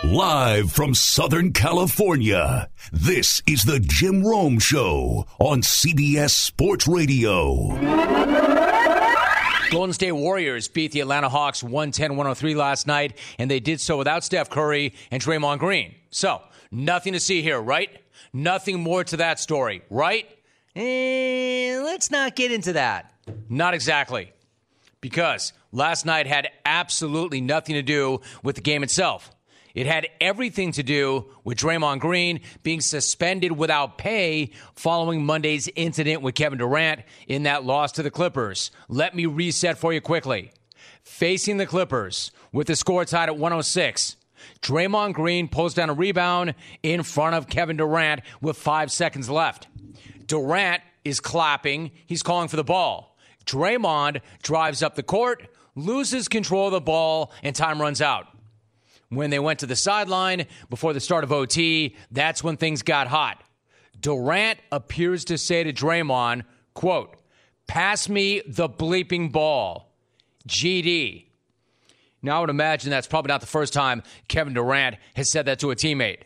Live from Southern California, this is the Jim Rome Show on CBS Sports Radio. Golden State Warriors beat the Atlanta Hawks 110-103 last night, and they did so without Steph Curry and Draymond Green. So, nothing to see here, right? Nothing more to that story, right? Let's not get into that. Not exactly. Because last night had absolutely nothing to do with the game itself. It had everything to do with Draymond Green being suspended without pay following Monday's incident with Kevin Durant in that loss to the Clippers. Let me reset for you quickly. Facing the Clippers with the score tied at 106, Draymond Green pulls down a rebound in front of Kevin Durant with 5 seconds left. Durant is clapping. He's calling for the ball. Draymond drives up the court, loses control of the ball, and time runs out. When they went to the sideline before the start of OT, that's when things got hot. Durant appears to say to Draymond, quote, "Pass me the bleeping ball. GD." Now, I would imagine that's probably not the first time Kevin Durant has said that to a teammate.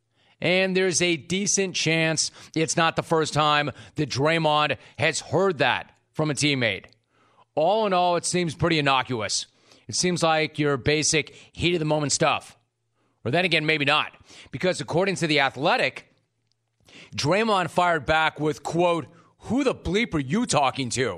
And there's a decent chance it's not the first time that Draymond has heard that from a teammate. All in all, it seems pretty innocuous. It seems like your basic heat-of-the-moment stuff. Or then again, maybe not. Because according to The Athletic, Draymond fired back with, quote, "Who the bleep are you talking to?"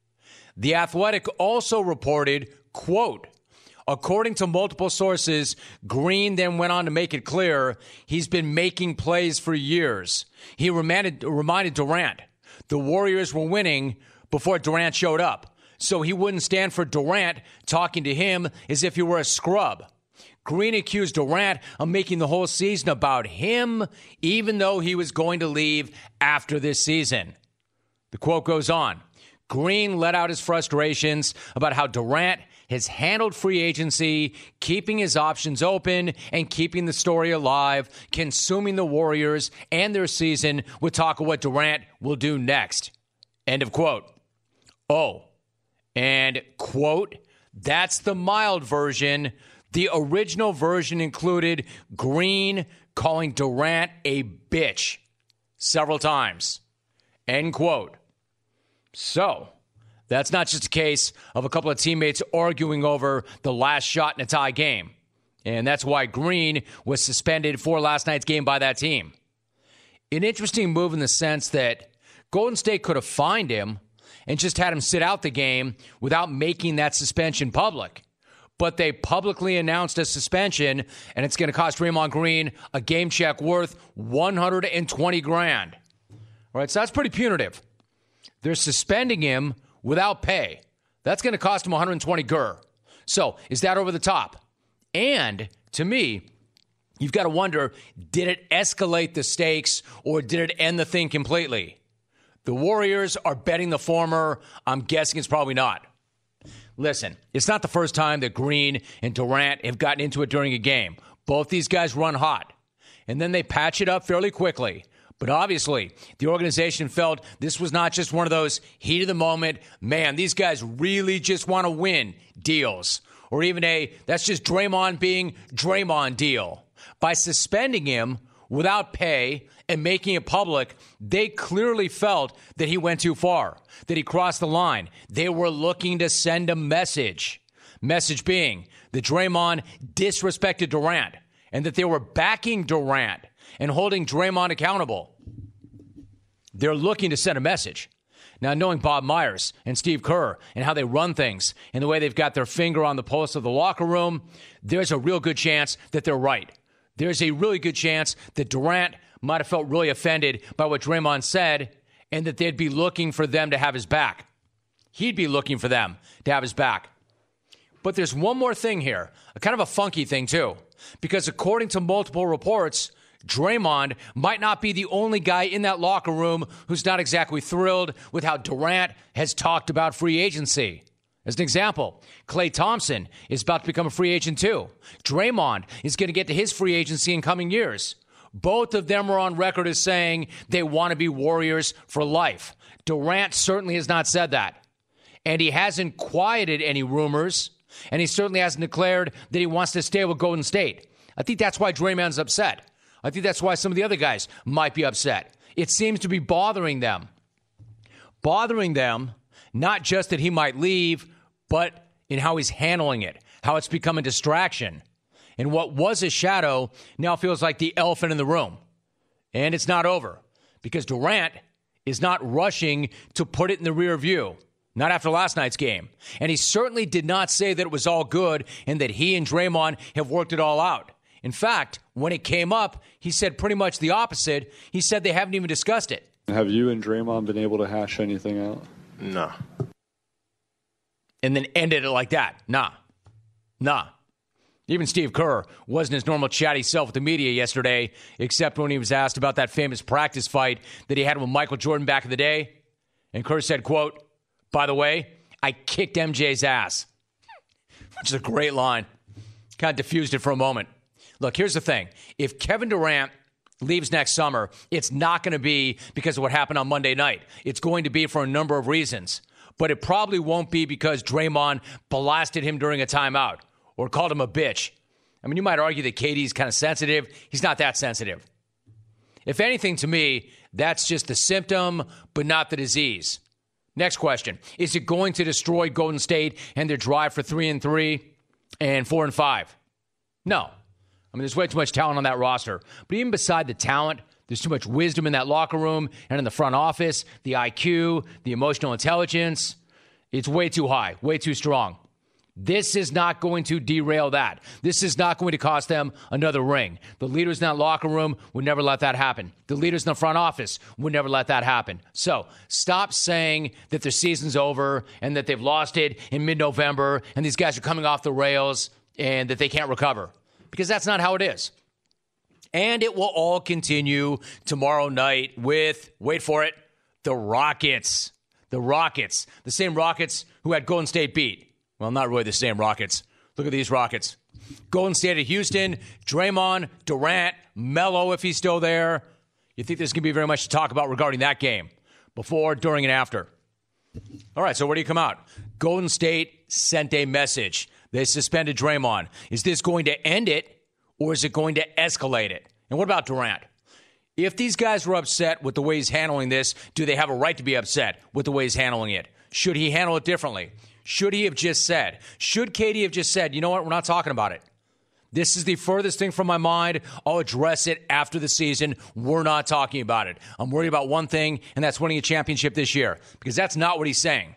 The Athletic also reported, quote, according to multiple sources, Green then went on to make it clear he's been making plays for years. He reminded Durant the Warriors were winning before Durant showed up. So he wouldn't stand for Durant talking to him as if he were a scrub. Green accused Durant of making the whole season about him, even though he was going to leave after this season. The quote goes on. Green let out his frustrations about how Durant has handled free agency, keeping his options open and keeping the story alive, consuming the Warriors and their season with talk of what Durant will do next. End of quote. Oh. And, quote, that's the mild version. The original version included Green calling Durant a bitch several times. End quote. So, that's not just a case of a couple of teammates arguing over the last shot in a tie game. And that's why Green was suspended for last night's game by that team. An interesting move in the sense that Golden State could have fined him and just had him sit out the game without making that suspension public. But they publicly announced a suspension, and it's going to cost Draymond Green a game check worth $120,000. All right, so that's pretty punitive. They're suspending him without pay. That's going to cost him $120,000. So is that over the top? And to me, you've got to wonder, did it escalate the stakes or did it end the thing completely? The Warriors are betting the former. I'm guessing it's probably not. Listen, it's not the first time that Green and Durant have gotten into it during a game. Both these guys run hot, and then they patch it up fairly quickly. But obviously, the organization felt this was not just one of those heat-of-the-moment, man, these guys really just want to win deals, or even that's just Draymond being Draymond deal. By suspending him without pay and making it public, they clearly felt that he went too far, that he crossed the line. They were looking to send a message. Message being that Draymond disrespected Durant and that they were backing Durant and holding Draymond accountable. They're looking to send a message. Now, knowing Bob Myers and Steve Kerr and how they run things and the way they've got their finger on the pulse of the locker room, there's a real good chance that they're right. There's a really good chance that Durant might have felt really offended by what Draymond said and that they'd be looking for them to have his back. He'd be looking for them to have his back. But there's one more thing here, a kind of a funky thing too, because according to multiple reports, Draymond might not be the only guy in that locker room who's not exactly thrilled with how Durant has talked about free agency. As an example, Klay Thompson is about to become a free agent too. Draymond is going to get to his free agency in coming years. Both of them are on record as saying they want to be Warriors for life. Durant certainly has not said that. And he hasn't quieted any rumors, and he certainly hasn't declared that he wants to stay with Golden State. I think that's why Draymond's upset. I think that's why some of the other guys might be upset. It seems to be bothering them. Bothering them, not just that he might leave, but in how he's handling it, how it's become a distraction. And what was a shadow now feels like the elephant in the room. And it's not over because Durant is not rushing to put it in the rear view, not after last night's game. And he certainly did not say that it was all good and that he and Draymond have worked it all out. In fact, when it came up, he said pretty much the opposite. He said they haven't even discussed it. Have you and Draymond been able to hash anything out? No. And then ended it like that. Nah. Even Steve Kerr wasn't his normal chatty self with the media yesterday, except when he was asked about that famous practice fight that he had with Michael Jordan back in the day. And Kerr said, quote, "By the way, I kicked MJ's ass," which is a great line. Kind of diffused it for a moment. Look, here's the thing. If Kevin Durant leaves next summer, it's not going to be because of what happened on Monday night. It's going to be for a number of reasons. But it probably won't be because Draymond blasted him during a timeout or called him a bitch. I mean, you might argue that KD's kind of sensitive. He's not that sensitive. If anything, to me, that's just the symptom, but not the disease. Next question. Is it going to destroy Golden State and their drive for 3-3 and 4-5? No. I mean, there's way too much talent on that roster. But even beside the talent, there's too much wisdom in that locker room and in the front office, the IQ, the emotional intelligence. It's way too high, way too strong. This is not going to derail that. This is not going to cost them another ring. The leaders in that locker room would never let that happen. The leaders in the front office would never let that happen. So stop saying that their season's over and that they've lost it in mid-November and these guys are coming off the rails and that they can't recover. Because that's not how it is. And it will all continue tomorrow night with, wait for it, the Rockets. The Rockets. The same Rockets who had Golden State beat. Well, not really the same Rockets. Look at these Rockets. Golden State at Houston, Draymond, Durant, Melo if he's still there. You think there's going to be very much to talk about regarding that game before, during, and after. All right, so where do you come out? Golden State sent a message. They suspended Draymond. Is this going to end it, or is it going to escalate it? And what about Durant? If these guys were upset with the way he's handling this, do they have a right to be upset with the way he's handling it? Should he handle it differently? Should he have just said? Should KD have just said, you know what, we're not talking about it. This is the furthest thing from my mind. I'll address it after the season. We're not talking about it. I'm worried about one thing, and that's winning a championship this year. Because that's not what he's saying.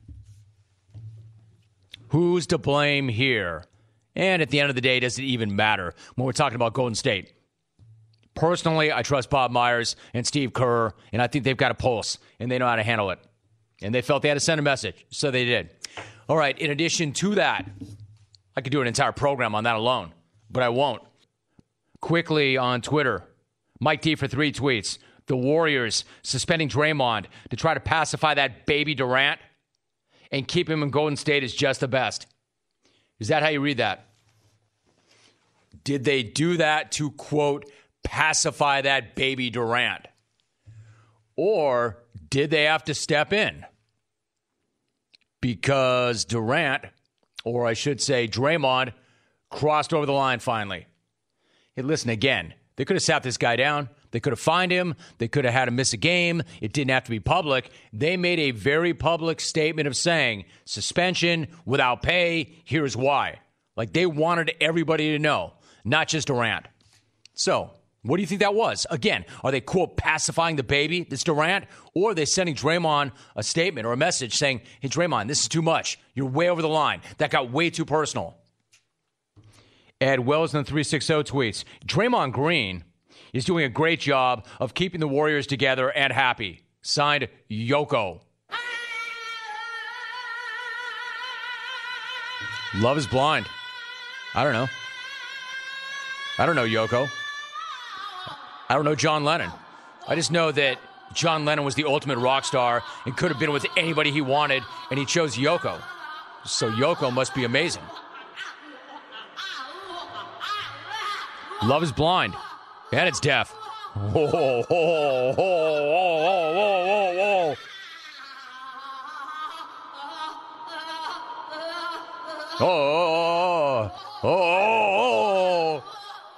Who's to blame here? And at the end of the day, does it even matter when we're talking about Golden State? Personally, I trust Bob Myers and Steve Kerr, and I think they've got a pulse, and they know how to handle it. And they felt they had to send a message, so they did. All right, in addition to that, I could do an entire program on that alone, but I won't. Quickly on Twitter, Mike T for 3 tweets. The Warriors suspending Draymond to try to pacify that baby Durant and keep him in Golden State is just the best. Is that how you read that? Did they do that to, quote, pacify that baby Durant? Or did they have to step in? Because Durant, or I should say Draymond, crossed over the line finally. Hey, listen, again, they could have sat this guy down. They could have fined him. They could have had him miss a game. It didn't have to be public. They made a very public statement of saying, suspension without pay, here's why. Like they wanted everybody to know, not just Durant. So, what do you think that was? Again, are they, quote, pacifying the baby, this Durant? Or are they sending Draymond a statement or a message saying, hey, Draymond, this is too much. You're way over the line. That got way too personal. Ed Wells in the 360 tweets, Draymond Green is doing a great job of keeping the Warriors together and happy. Signed, Yoko. Love is blind. I don't know. I don't know Yoko. I don't know John Lennon. I just know that John Lennon was the ultimate rock star and could have been with anybody he wanted, and he chose Yoko. So Yoko must be amazing. Love is blind. And it's deaf. Whoa, whoa, whoa, whoa, whoa, whoa, whoa. Oh, oh, oh, oh.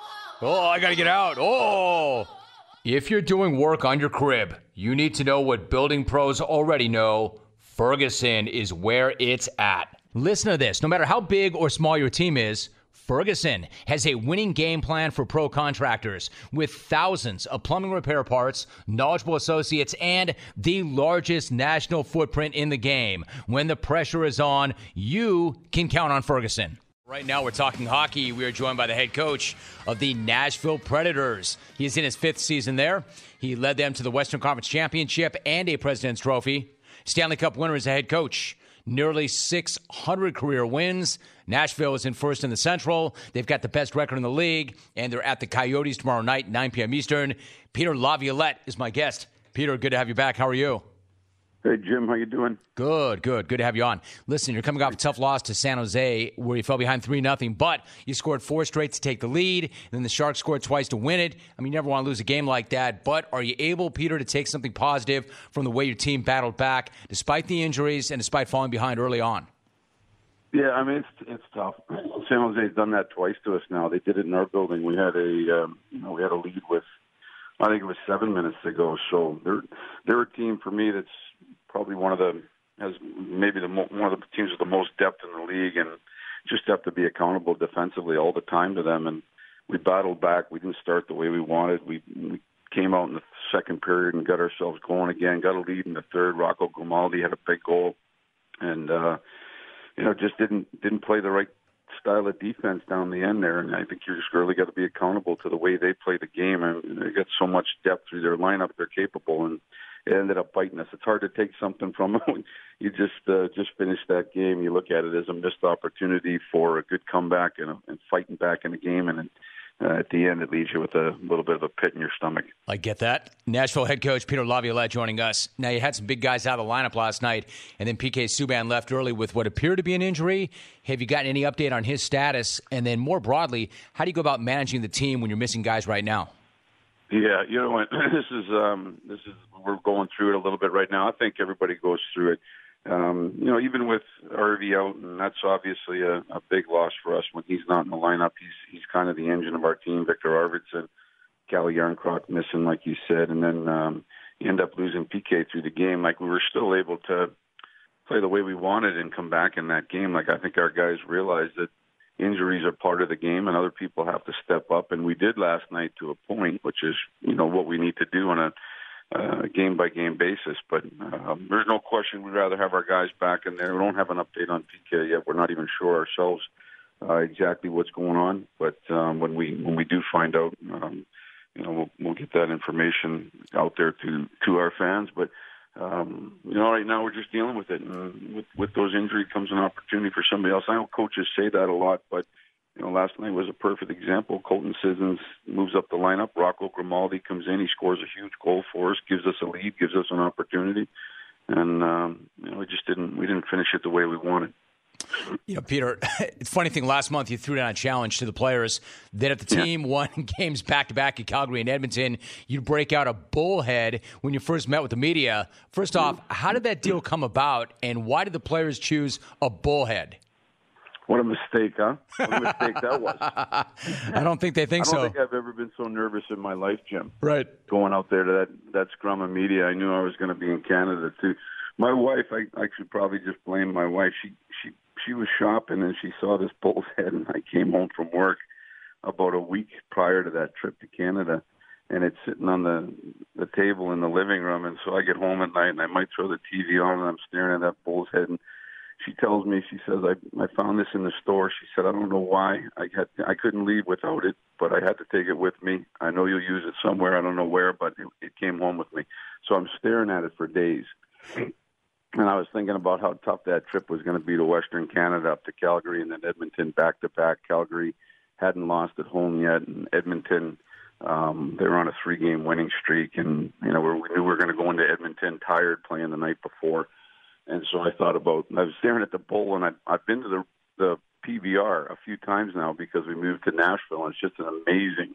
Oh, I got to get out. Oh. If you're doing work on your crib, you need to know what building pros already know. Ferguson is where it's at. Listen to this. No matter how big or small your team is, Ferguson has a winning game plan for pro contractors with thousands of plumbing repair parts, knowledgeable associates, and the largest national footprint in the game. When the pressure is on, you can count on Ferguson. Right now, we're talking hockey. We are joined by the head coach of the Nashville Predators. He is in his 5th season there. He led them to the Western Conference Championship and a President's Trophy. Stanley Cup winner as a head coach. Nearly 600 career wins. Nashville is in first in the Central. They've got the best record in the league, and they're at the Coyotes tomorrow night, 9 p.m. Eastern. Peter Laviolette is my guest. Peter, good to have you back. How are you? Hey, Jim. How you doing? Good. Good to have you on. Listen, you're coming off a tough loss to San Jose where you fell behind 3-0, but you scored 4 straight to take the lead, and then the Sharks scored twice to win it. I mean, you never want to lose a game like that, but are you able, Peter, to take something positive from the way your team battled back despite the injuries and despite falling behind early on? Yeah, I mean, it's tough. San Jose's done that twice to us now. They did it in our building. We had a lead with, I think it was 7 minutes to go. So they're a team for me that's probably one of the teams with the most depth in the league, and just have to be accountable defensively all the time to them. And we battled back. We didn't start the way we wanted. We came out in the second period and got ourselves going again. Got a lead in the third. Rocco Grimaldi had a big goal, and just didn't play the right style of defense down the end there. And I think you just really got to be accountable to the way they play the game. And they got so much depth through their lineup; they're capable, and it ended up biting us. It's hard to take something from them when you just finished that game. You look at it as a missed opportunity for a good comeback and fighting back in the game, and at the end it leaves you with a little bit of a pit in your stomach. I get that. Nashville head coach Peter Laviolette joining us. Now, you had some big guys out of the lineup last night, and then PK Subban left early with what appeared to be an injury. Have you gotten any update on his status? And then more broadly, how do you go about managing the team when you're missing guys right now? Yeah, you know what? This is we're going through it a little bit right now. I think everybody goes through it. Even with RV out, and that's obviously a big loss for us when he's not in the lineup. He's kind of the engine of our team. Victor Arvidsson, Calle Jarnkrok missing, like you said, and then you end up losing PK through the game. Like, we were still able to play the way we wanted and come back in that game. Like, I think our guys realized that injuries are part of the game and other people have to step up, and we did last night to a point, which is what we need to do on a game-by-game basis. But there's no question we'd rather have our guys back in there. We don't have an update on PK yet. We're not even sure ourselves exactly what's going on. But when we do find out, we'll get that information out there to our fans. But right now we're just dealing with it. And with those injuries comes an opportunity for somebody else. I know coaches say that a lot, but last night was a perfect example. Colton Sissons moves up the lineup. Rocco Grimaldi comes in. He scores a huge goal for us, gives us a lead, gives us an opportunity. And, we didn't finish it the way we wanted. Peter, it's a funny thing. Last month, you threw down a challenge to the players that if the team won games back-to-back in Calgary and Edmonton, you'd break out a bullhead when you first met with the media. First off, how did that deal come about, and why did the players choose a bullhead? What a mistake, huh? What a mistake that was. I don't think they think so. I don't think I've ever been so nervous in my life, Jim. Right. Going out there to that scrum of media, I knew I was going to be in Canada, too. My wife, I should probably just blame my wife. She was shopping, and she saw this bull's head, and I came home from work about a week prior to that trip to Canada, and it's sitting on the table in the living room. And so I get home at night, and I might throw the TV on, and I'm staring at that bull's head, and she tells me, she says, I found this in the store. She said, I don't know why. I couldn't leave without it, but I had to take it with me. I know you'll use it somewhere. I don't know where, but it came home with me. So I'm staring at it for days. And I was thinking about how tough that trip was going to be to Western Canada, up to Calgary, and then Edmonton back-to-back. Calgary hadn't lost at home yet, and Edmonton, they were on a 3-game winning streak. And, we knew we were going to go into Edmonton tired playing the night before. And so I thought about, I was staring at the bull, and I've been to the PBR a few times now because we moved to Nashville, and it's just an amazing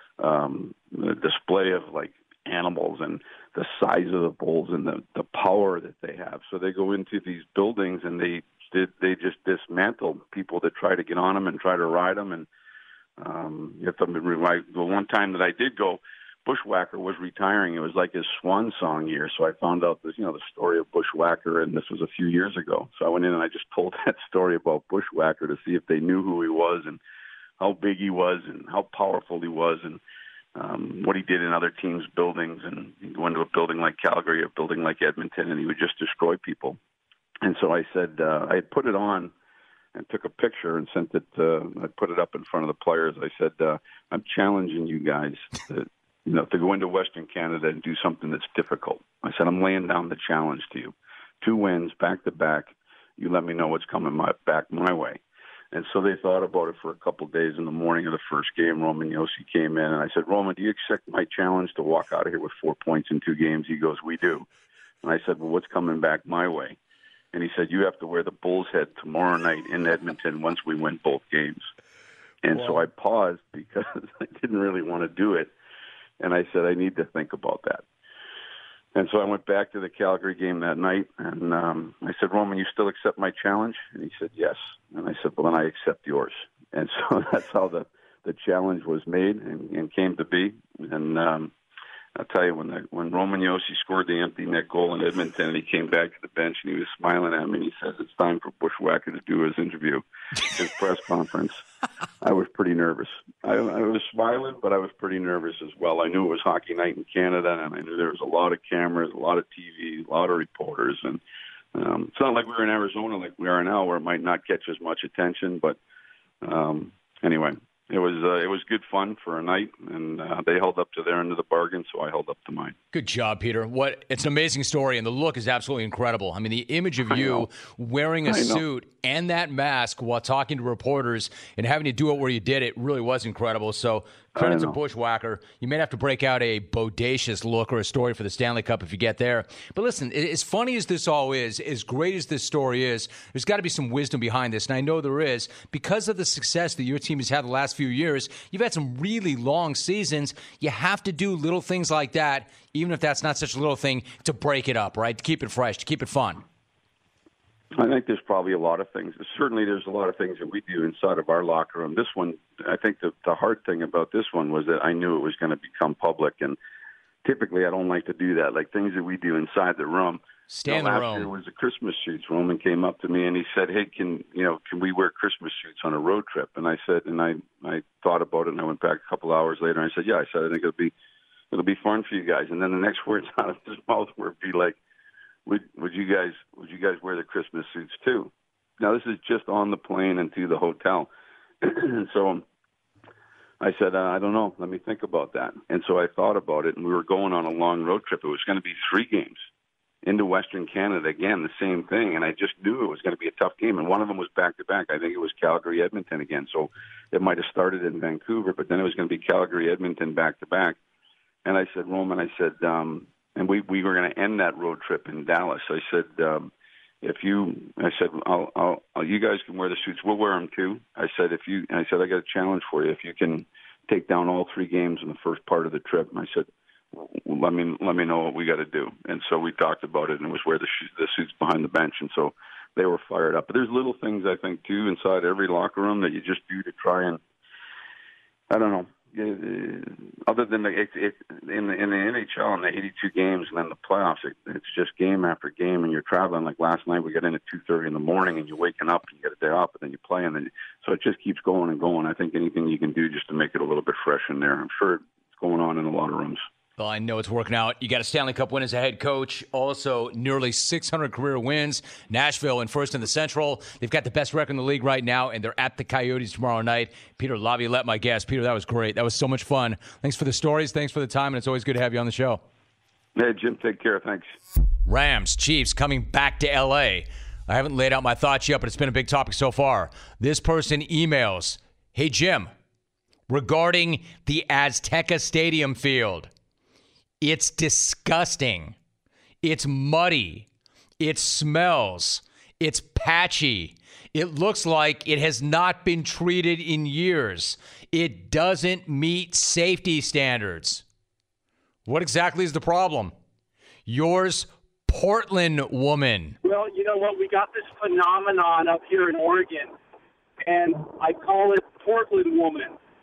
display of, animals and the size of the bulls and the power that they have. So they go into these buildings, and they just dismantle people that try to get on them and try to ride them. And The one time that I did go, Bushwhacker was retiring. It was like his swan song year. So I found out this, the story of Bushwhacker, and this was a few years ago. So I went in and I just told that story about Bushwhacker to see if they knew who he was and how big he was and how powerful he was and what he did in other teams' buildings. And he'd go into a building like Calgary, a building like Edmonton, and he would just destroy people. And so I said, I had put it on and took a picture and sent it. I put it up in front of the players. I said, I'm challenging you guys to go into Western Canada and do something that's difficult. I said, I'm laying down the challenge to you. 2 wins, back-to-back. You let me know what's coming back my way. And so they thought about it for a couple of days. In the morning of the first game, Roman Josi came in, and I said, Roman, do you accept my challenge to walk out of here with 4 points in 2 games? He goes, we do. And I said, well, what's coming back my way? And he said, you have to wear the Bulls head tomorrow night in Edmonton once we win both games. And so I paused because I didn't really want to do it. And I said, I need to think about that. And so I went back to the Calgary game that night, and I said, Roman, you still accept my challenge? And he said, yes. And I said, well, then I accept yours. And so that's how the challenge was made and came to be. And I'll tell you, when Roman Josi scored the empty net goal in Edmonton, and he came back to the bench, and he was smiling at me, and he says, it's time for Bushwhacker to do his interview, his press conference. I was pretty nervous. I was smiling, but I was pretty nervous as well. I knew it was hockey night in Canada, and I knew there was a lot of cameras, a lot of TV, a lot of reporters. And it's not like we were in Arizona like we are now, where it might not catch as much attention. But anyway, it was good fun for a night, and they held up to their end of the bargain, so I held up to mine. Good job, Peter. It's an amazing story, and the look is absolutely incredible. I mean, the image of you wearing a suit and that mask while talking to reporters and having to do it where you did it really was incredible. So credit to Bushwhacker. You may have to break out a bodacious look or a story for the Stanley Cup if you get there. But listen, as funny as this all is, as great as this story is, there's got to be some wisdom behind this, and I know there is. Because of the success that your team has had the last few years, you've had some really long seasons. You have to do little things like that, even if that's not such a little thing, to break it up, right? To keep it fresh, to keep it fun. I think there's probably a lot of things. Certainly there's a lot of things that we do inside of our locker room. This one, I think the hard thing about this one was that I knew it was going to become public, and typically I don't like to do that. Like things that we do inside the room. Stay in the room. Last year was the Christmas suits. Roman came up to me and he said, hey, can we wear Christmas suits on a road trip? And I said, and I thought about it, and I went back a couple of hours later and I said, yeah, I said, I think it'll be fun for you guys. And then the next words out of his mouth would be like, would you guys wear the Christmas suits too? Now this is just on the plane and to the hotel. And so I said, I don't know. Let me think about that. And so I thought about it, and we were going on a long road trip. It was going to be 3 games into Western Canada. Again, the same thing. And I just knew it was going to be a tough game. And one of them was back-to-back. I think it was Calgary-Edmonton again. So it might have started in Vancouver, but then it was going to be Calgary-Edmonton back-to-back. And I said, Roman, and we were going to end that road trip in Dallas. I said, you guys can wear the suits. We'll wear them too. I said, I got a challenge for you. If you can take down all 3 games in the first part of the trip. And I said, let me know what we got to do. And so we talked about it, and it was wear the suits behind the bench. And so they were fired up. But there's little things, I think, too, inside every locker room that you just do to try and, I don't know, other than in the NHL and the 82 games and then the playoffs, it's just game after game, and you're traveling. Like last night, we got in at 2:30 in the morning, and you're waking up and you get a day off, and then you play, and then so it just keeps going and going. I think anything you can do just to make it a little bit fresh in there. I'm sure it's going on in a lot of rooms. Well, I know it's working out. You got a Stanley Cup win as a head coach. Also, nearly 600 career wins. Nashville in first in the Central. They've got the best record in the league right now, and they're at the Coyotes tomorrow night. Peter Laviolette, my guest. Peter, that was great. That was so much fun. Thanks for the stories. Thanks for the time, and it's always good to have you on the show. Hey, Jim, take care. Thanks. Rams, Chiefs coming back to L.A. I haven't laid out my thoughts yet, but it's been a big topic so far. This person emails, hey, Jim, regarding the Azteca Stadium field. It's disgusting. It's muddy. It smells. It's patchy. It looks like it has not been treated in years. It doesn't meet safety standards. What exactly is the problem? Yours, Portland woman. Well, you know what? We got this phenomenon up here in Oregon, and I call it Portland woman.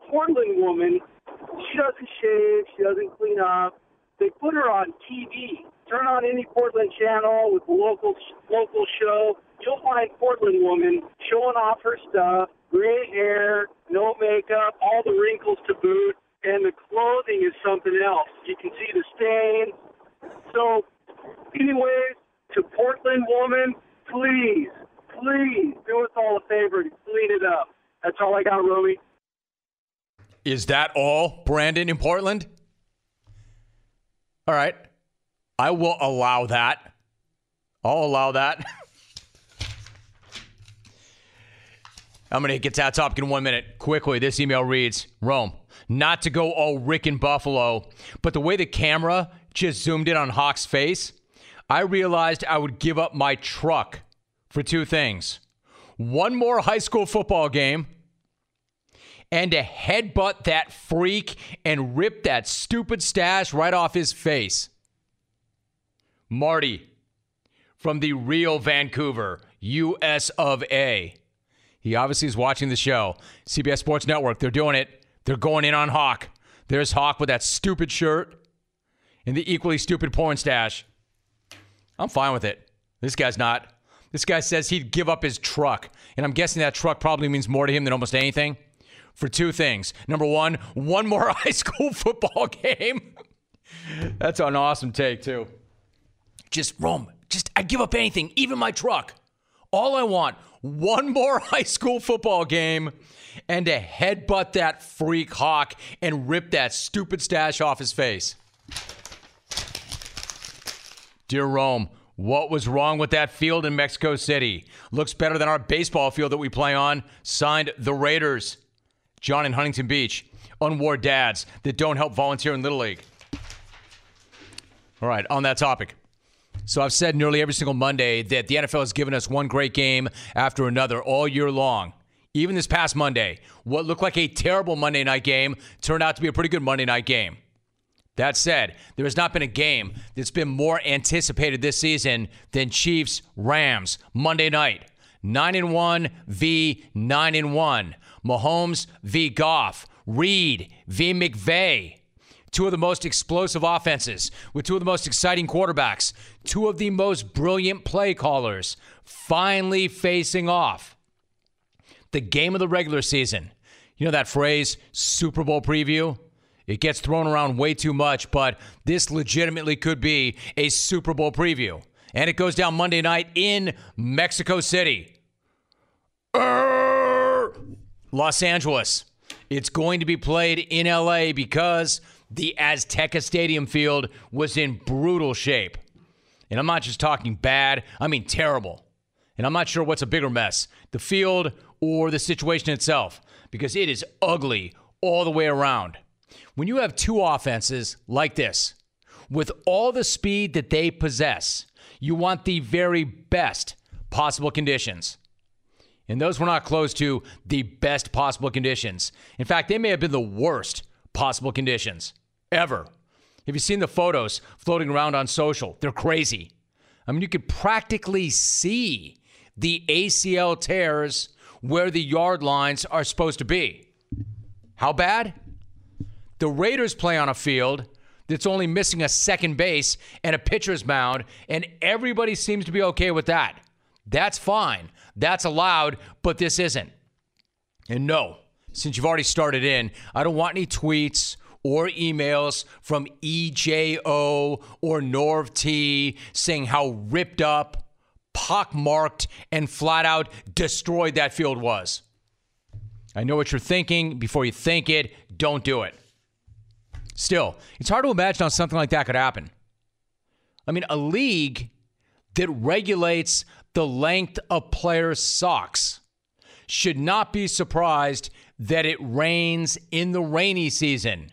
Portland woman. She doesn't shave. She doesn't clean up. They put her on TV. Turn on any Portland channel with a local show. You'll find Portland woman showing off her stuff, gray hair, no makeup, all the wrinkles to boot, and the clothing is something else. You can see the stain. So, anyways, to Portland woman, please do us all a favor and clean it up. That's all I got, Romy. Is that all, Brandon, in Portland? All right. I will allow that. I'll allow that. I'm going to get to that topic in 1 minute. Quickly, this email reads, Rome, not to go all Rick in Buffalo, but the way the camera just zoomed in on Hawk's face, I realized I would give up my truck for two things. One more high school football game and to headbutt that freak and rip that stupid stash right off his face. Marty from the real Vancouver, US of A. He obviously is watching the show. CBS Sports Network, they're doing it. They're going in on Hawk. There's Hawk with that stupid shirt and the equally stupid porn stash. I'm fine with it. This guy's not. This guy says he'd give up his truck. And I'm guessing that truck probably means more to him than almost anything. For two things. Number one more high school football game. That's an awesome take, too. I give up anything, even my truck. All I want, one more high school football game and to headbutt that freak Hawk and rip that stupid stash off his face. Dear Rome, what was wrong with that field in Mexico City? Looks better than our baseball field that we play on. Signed, the Raiders. John in Huntington Beach. Unwar dads that don't help volunteer in Little League. All right, on that topic. So I've said nearly every single Monday that the NFL has given us one great game after another all year long. Even this past Monday, what looked like a terrible Monday night game turned out to be a pretty good Monday night game. That said, there has not been a game that's been more anticipated this season than Chiefs-Rams Monday night. 9-1 v. 9-1. Mahomes v. Goff. Reed v. McVay. Two of the most explosive offenses with two of the most exciting quarterbacks. Two of the most brilliant play callers finally facing off. The game of the regular season. You know that phrase, Super Bowl preview? It gets thrown around way too much, but this legitimately could be a Super Bowl preview. And it goes down Monday night in Mexico City. Los Angeles. It's going to be played in LA because the Azteca Stadium field was in brutal shape. And I'm not just talking bad, I mean terrible. And I'm not sure what's a bigger mess, the field or the situation itself, because it is ugly all the way around. When you have two offenses like this, with all the speed that they possess, you want the very best possible conditions. And those were not close to the best possible conditions. In fact, they may have been the worst possible conditions ever. Have you seen the photos floating around on social? They're crazy. I mean, you could practically see the ACL tears where the yard lines are supposed to be. How bad? The Raiders play on a field that's only missing a second base and a pitcher's mound, and everybody seems to be okay with that. That's fine. That's allowed, but this isn't. And no, since you've already started in, I don't want any tweets or emails from EJO or Norv T saying how ripped up, pockmarked, and flat out destroyed that field was. I know what you're thinking. Before you think it, don't do it. Still, it's hard to imagine how something like that could happen. I mean, a league that regulates the length of players' socks should not be surprised that it rains in the rainy season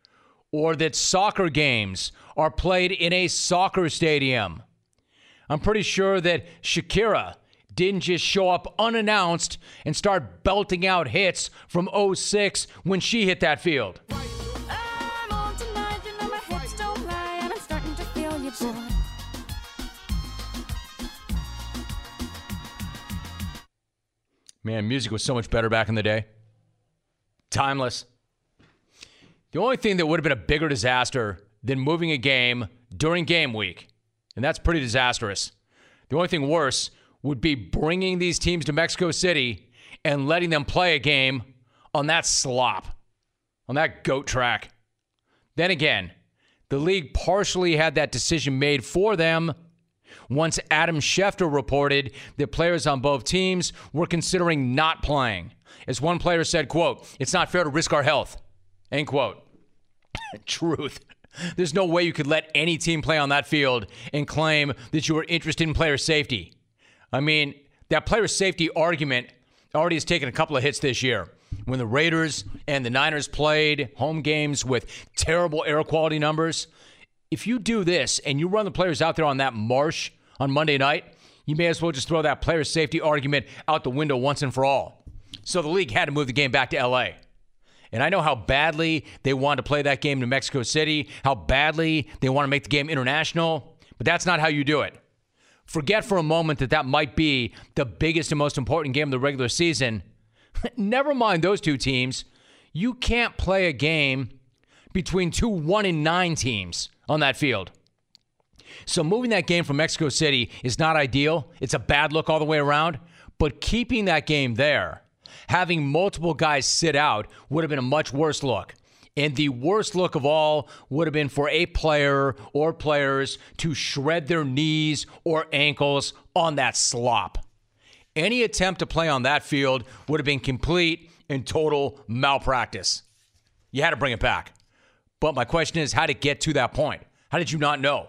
or that soccer games are played in a soccer stadium. I'm pretty sure that Shakira didn't just show up unannounced and start belting out hits from 2006 when she hit that field. I'm on tonight, you know my hips don't lie, and I'm starting to feel you, boy. Man, music was so much better back in the day. Timeless. The only thing that would have been a bigger disaster than moving a game during game week, and that's pretty disastrous. The only thing worse would be bringing these teams to Mexico City and letting them play a game on that slop, on that goat track. Then again, the league partially had that decision made for them once Adam Schefter reported that players on both teams were considering not playing. As one player said, quote, "It's not fair to risk our health," end quote. Truth. There's no way you could let any team play on that field and claim that you were interested in player safety. I mean, that player safety argument already has taken a couple of hits this year. When the Raiders and the Niners played home games with terrible air quality numbers, if you do this and you run the players out there on that marsh on Monday night, you may as well just throw that player safety argument out the window once and for all. So the league had to move the game back to L.A. And I know how badly they wanted to play that game to Mexico City, how badly they want to make the game international, but that's not how you do it. Forget for a moment that might be the biggest and most important game of the regular season. Never mind those two teams. You can't play a game between two 1-9 teams on that field. So moving that game from Mexico City is not ideal. It's a bad look all the way around. But keeping that game there, having multiple guys sit out, would have been a much worse look. And the worst look of all would have been for a player or players to shred their knees or ankles on that slop. Any attempt to play on that field would have been complete and total malpractice. You had to bring it back. But my question is, how did it get to that point? How did you not know?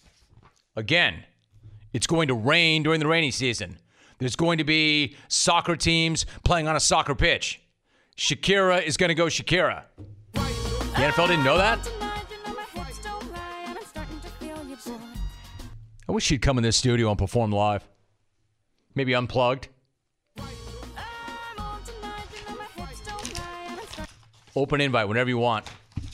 Again, it's going to rain during the rainy season. There's going to be soccer teams playing on a soccer pitch. Shakira is going to go Shakira. The NFL didn't know that? I wish she'd come in this studio and perform live. Maybe unplugged. Open invite whenever you want.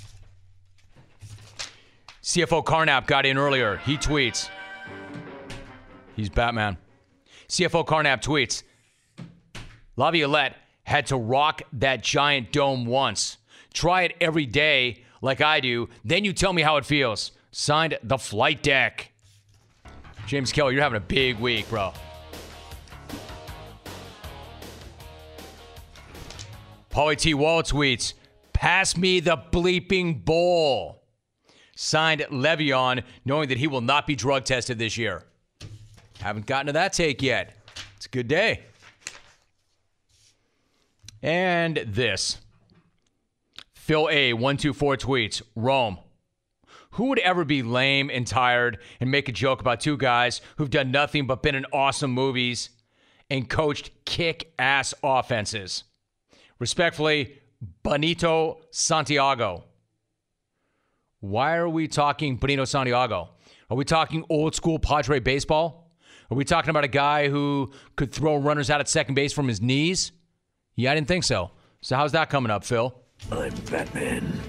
CFO Carnap got in earlier. He tweets. He's Batman. CFO Carnap tweets. Laviolette had to rock that giant dome once. Try it every day like I do. Then you tell me how it feels. Signed, The Flight Deck. James Keller, you're having a big week, bro. Paulie T. Wall tweets, pass me the bleeping bowl. Signed, Le'Veon, knowing that he will not be drug tested this year. Haven't gotten to that take yet. It's a good day. And this. Phil A. 124 tweets, Rome. Who would ever be lame and tired and make a joke about two guys who've done nothing but been in awesome movies and coached kick-ass offenses? Respectfully, Benito Santiago. Why are we talking Benito Santiago? Are we talking old school Padre baseball? Are we talking about a guy who could throw runners out at second base from his knees? Yeah, I didn't think so. So how's that coming up, Phil? I'm Batman.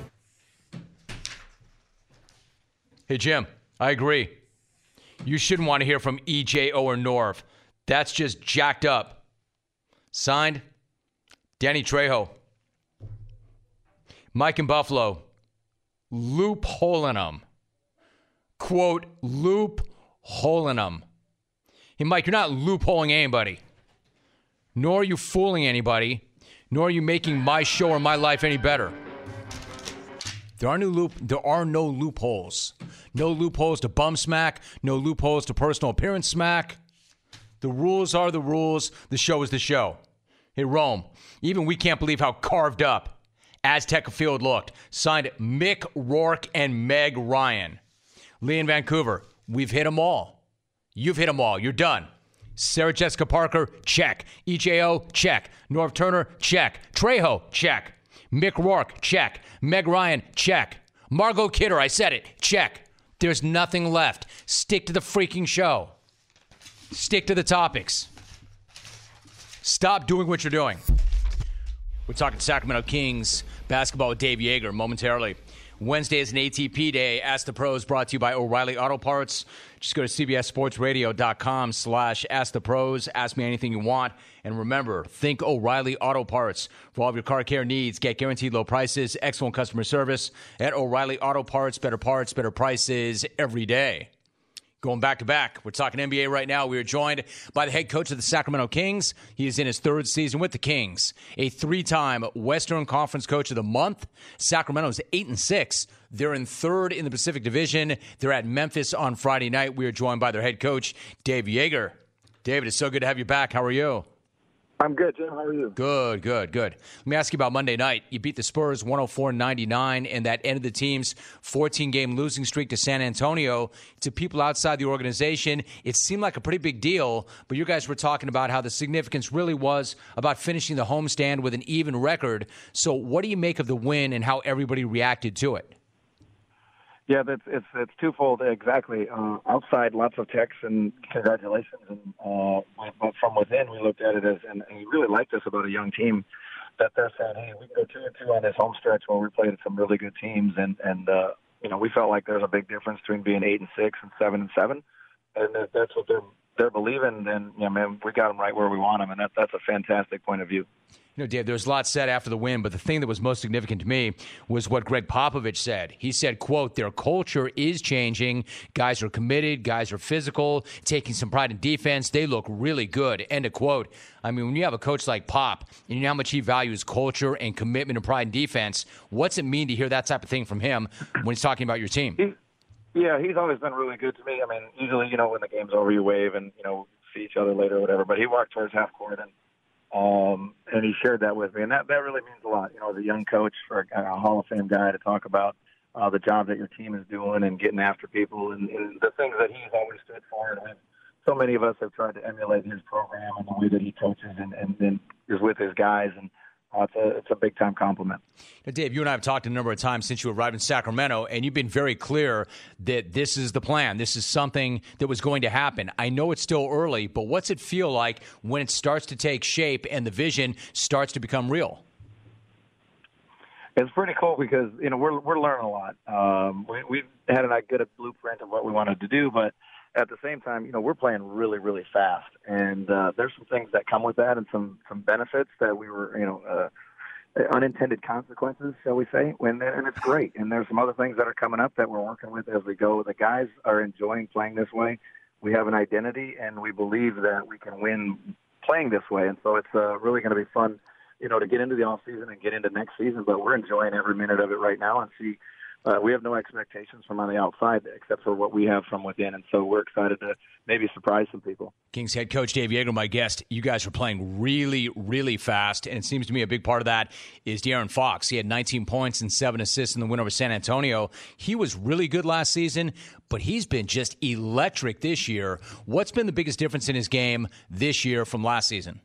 Hey, Jim, I agree. You shouldn't want to hear from EJ or Norv. That's just jacked up. Signed, Danny Trejo. Mike in Buffalo. Loopholing them. Quote, loopholing them. Hey, Mike, you're not loopholing anybody. Nor are you fooling anybody. Nor are you making my show or my life any better. There are no loopholes. No loopholes to bum smack. No loopholes to personal appearance smack. The rules are the rules. The show is the show. Hey, Rome, even we can't believe how carved up Azteca Field looked. Signed Mick Rourke and Meg Ryan. Lee in Vancouver, we've hit them all. You've hit them all. You're done. Sarah Jessica Parker, check. EJO, check. Norv Turner, check. Trejo, check. Mick Rourke, check. Meg Ryan, check. Margot Kidder, I said it, check. There's nothing left. Stick to the freaking show. Stick to the topics. Stop doing what you're doing. We're talking Sacramento Kings basketball with Dave Yeager momentarily. Wednesday is an ATP day. Ask the Pros brought to you by O'Reilly Auto Parts. Just go to cbssportsradio.com/ask the pros. Ask me anything you want. And remember, think O'Reilly Auto Parts. For all of your car care needs, get guaranteed low prices, excellent customer service at O'Reilly Auto Parts. Better prices every day. Going back to back, we're talking NBA right now. We are joined by the head coach of the Sacramento Kings. He is in his third season with the Kings, a three-time Western Conference Coach of the Month. Sacramento's 8-6. They're in third in the Pacific Division. They're at Memphis on Friday night. We are joined by their head coach, Dave Joerger. David, it's so good to have you back. How are you? I'm good, Jim. How are you? Good. Let me ask you about Monday night. You beat the Spurs 104-99, and that ended the team's 14-game losing streak to San Antonio. To people outside the organization, it seemed like a pretty big deal, but you guys were talking about how the significance really was about finishing the homestand with an even record. So what do you make of the win and how everybody reacted to it? Yeah, it's twofold, exactly. Outside, lots of texts and congratulations, but from within, we looked at it as, and we really liked this about a young team, that they're saying, hey, we can go 2-2 on this home stretch where we played some really good teams, and we felt like there's a big difference between being 8-6 and 7-7, and if that's what they're believing, then we got them right where we want them, and that's a fantastic point of view. You know, Dave, there's a lot said after the win, but the thing that was most significant to me was what Greg Popovich said. He said, quote, their culture is changing. Guys are committed. Guys are physical, taking some pride in defense. They look really good, end of quote. I mean, when you have a coach like Pop and you know how much he values culture and commitment and pride in defense, what's it mean to hear that type of thing from him when he's talking about your team? He's always been really good to me. I mean, usually, when the game's over, you wave and, see each other later or whatever. But he walked towards half court and he shared that with me. And that really means a lot, as a young coach for a Hall of Fame guy to talk about the job that your team is doing and getting after people and the things that he's always stood for. And so many of us have tried to emulate his program and the way that he coaches and then is with his guys. And it's a big-time compliment. Now, Dave, you and I have talked a number of times since you arrived in Sacramento, and you've been very clear that this is the plan. This is something that was going to happen. I know it's still early, but what's it feel like when it starts to take shape and the vision starts to become real? It's pretty cool because, we're learning a lot. We've had a good blueprint of what we wanted to do, but at the same time, we're playing really, really fast. And there's some things that come with that and some benefits that we were, unintended consequences, shall we say, and it's great. And there's some other things that are coming up that we're working with as we go. The guys are enjoying playing this way. We have an identity, and we believe that we can win playing this way. And so it's really going to be fun, to get into the off season and get into next season. But we're enjoying every minute of it right now and see. We have no expectations from on the outside except for what we have from within, and so we're excited to maybe surprise some people. Kings head coach Dave Joerger, my guest. You guys are playing really, really fast, and it seems to me a big part of that is De'Aaron Fox. He had 19 points and 7 assists in the win over San Antonio. He was really good last season, but he's been just electric this year. What's been the biggest difference in his game this year from last season?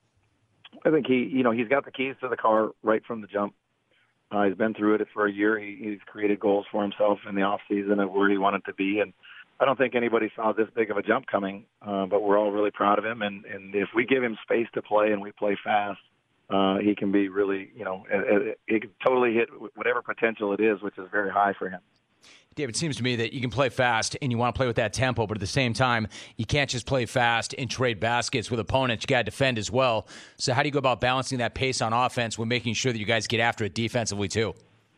I think he's got the keys to the car right from the jump. He's been through it for a year. He's created goals for himself in the off season of where he wanted to be. And I don't think anybody saw this big of a jump coming, but we're all really proud of him. And if we give him space to play and we play fast, he can be really, he can totally hit whatever potential it is, which is very high for him. David, it seems to me that you can play fast and you want to play with that tempo, but at the same time, you can't just play fast and trade baskets with opponents. You got to defend as well. So how do you go about balancing that pace on offense when making sure that you guys get after it defensively too?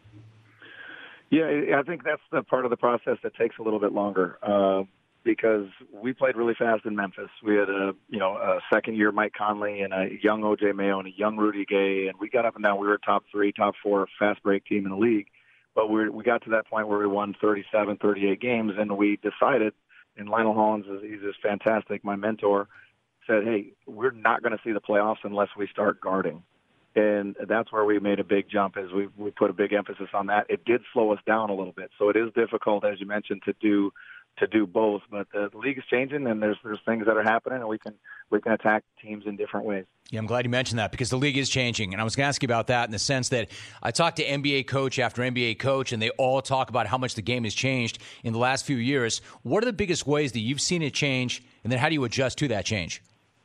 Yeah, I think that's the part of the process that takes a little bit longer because we played really fast in Memphis. We had a second-year Mike Conley and a young O.J. Mayo and a young Rudy Gay, and we got up and down. We were a top 3, top 4 fast break team in the league. But we got to that point where we won 37, 38 games, and we decided, and Lionel Hollins, he's just fantastic, my mentor, said, hey, we're not going to see the playoffs unless we start guarding. And that's where we made a big jump as we put a big emphasis on that. It did slow us down a little bit. So it is difficult, as you mentioned, to do both. But the league is changing, and there's things that are happening, and we can attack teams in different ways. Yeah, I'm glad you mentioned that because the league is changing. And I was going to ask you about that in the sense that I talked to NBA coach after NBA coach, and they all talk about how much the game has changed in the last few years. What are the biggest ways that you've seen it change, and then how do you adjust to that change?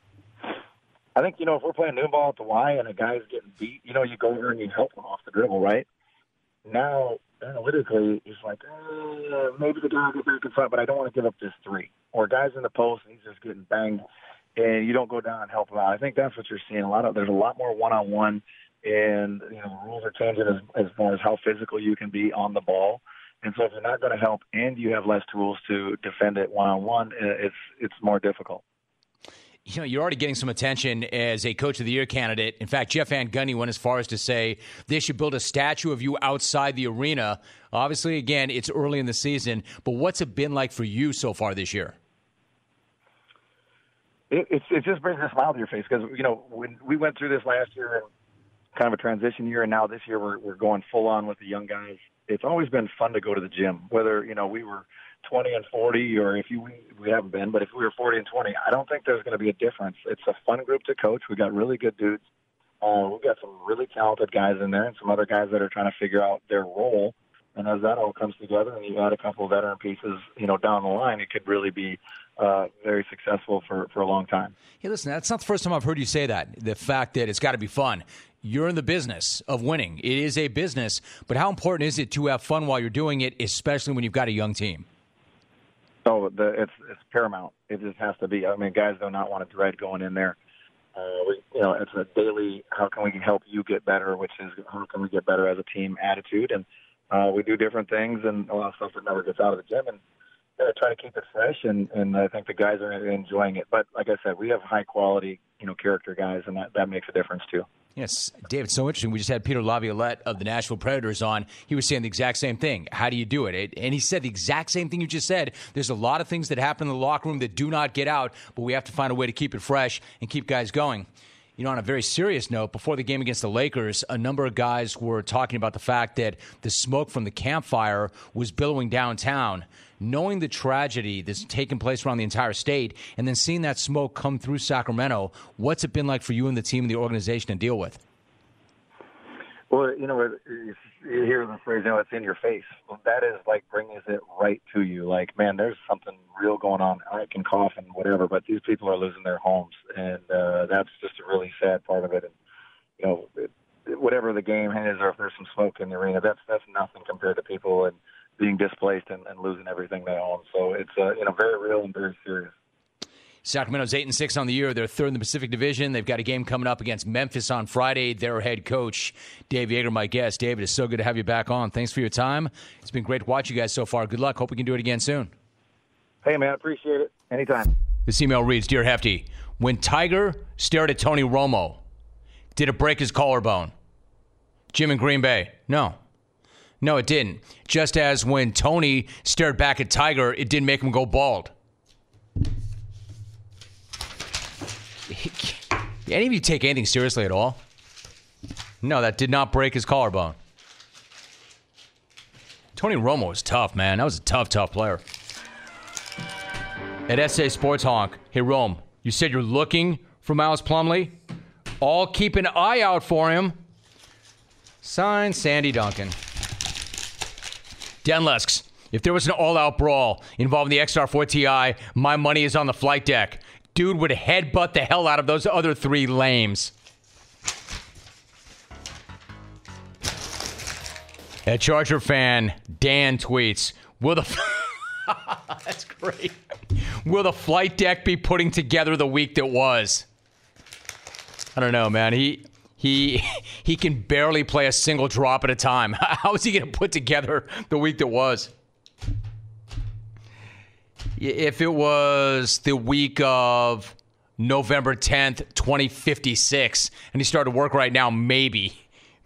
I think, if we're playing noon ball at the Y and a guy's getting beat, you go over and you help him off the dribble, right? Now, analytically, he's like, maybe the guy will get back in front, but I don't want to give up this 3. Or guys in the post, and he's just getting banged, and you don't go down and help him out. I think that's what you're seeing. There's a lot more one-on-one, and the rules are changing as far as how physical you can be on the ball. And so if you're not going to help and you have less tools to defend it one-on-one, it's more difficult. You're already getting some attention as a Coach of the Year candidate. In fact, Jeff Van Gundy went as far as to say they should build a statue of you outside the arena. Obviously, again, it's early in the season, but what's it been like for you so far this year? It just brings a smile to your face because, when we went through this last year and kind of a transition year, and now this year we're going full on with the young guys. It's always been fun to go to the gym, whether, we were 20 and 40, or we haven't been, but if we were 40 and 20, I don't think there's going to be a difference. It's a fun group to coach. We got really good dudes. We've got some really talented guys in there and some other guys that are trying to figure out their role. And as that all comes together and you add a couple of veteran pieces, down the line, it could really be very successful for a long time. Hey, listen, that's not the first time I've heard you say that, the fact that it's got to be fun. You're in the business of winning. It is a business, but how important is it to have fun while you're doing it, especially when you've got a young team? Oh, it's paramount. It just has to be. I mean, guys do not want to dread going in there. It's a daily, how can we help you get better, which is how can we get better as a team attitude. And we do different things, and a lot of stuff that never gets out of the gym. And try to keep it fresh, and I think the guys are enjoying it. But like I said, we have high-quality, character guys, and that makes a difference too. Yes, David, so interesting. We just had Peter Laviolette of the Nashville Predators on. He was saying the exact same thing. How do you do it? And he said the exact same thing you just said. There's a lot of things that happen in the locker room that do not get out, but we have to find a way to keep it fresh and keep guys going. On a very serious note, before the game against the Lakers, a number of guys were talking about the fact that the smoke from the campfire was billowing downtown. Knowing the tragedy that's taken place around the entire state and then seeing that smoke come through Sacramento, what's it been like for you and the team and the organization to deal with? Well, you hear the phrase, it's in your face. Well, that is like bringing it right to you. Like, man, there's something real going on. I can cough and whatever, but these people are losing their homes, and that's just a really sad part of it. And, whatever the game is, or if there's some smoke in the arena, that's nothing compared to people and being displaced and losing everything they own. So it's very real and very serious. Sacramento's 8-6 on the year. They're third in the Pacific Division. They've got a game coming up against Memphis on Friday. Their head coach, Dave Yeager, my guest. David, it's so good to have you back on. Thanks for your time. It's been great to watch you guys so far. Good luck. Hope we can do it again soon. Hey, man, appreciate it. Anytime. This email reads, Dear Hefty, when Tiger stared at Tony Romo, did it break his collarbone? Jim in Green Bay, no. No, it didn't. Just as when Tony stared back at Tiger, it didn't make him go bald. Any of you take anything seriously at all? No, that did not break his collarbone. Tony Romo was tough, man. That was a tough player. At SA Sports Honk, hey, Rome, you said you're looking for Miles Plumlee? I'll keep an eye out for him. Signed, Sandy Duncan. Denlisks, if there was an all-out brawl involving the XR4 Ti, my money is on the flight deck. Dude would headbutt the hell out of those other 3 lames. A Charger fan, Dan tweets, that's great. Will the flight deck be putting together the week that was? I don't know, man. He can barely play a single drop at a time. How is he going to put together the week that was? If it was the week of November 10th, 2056, and he started work right now, maybe.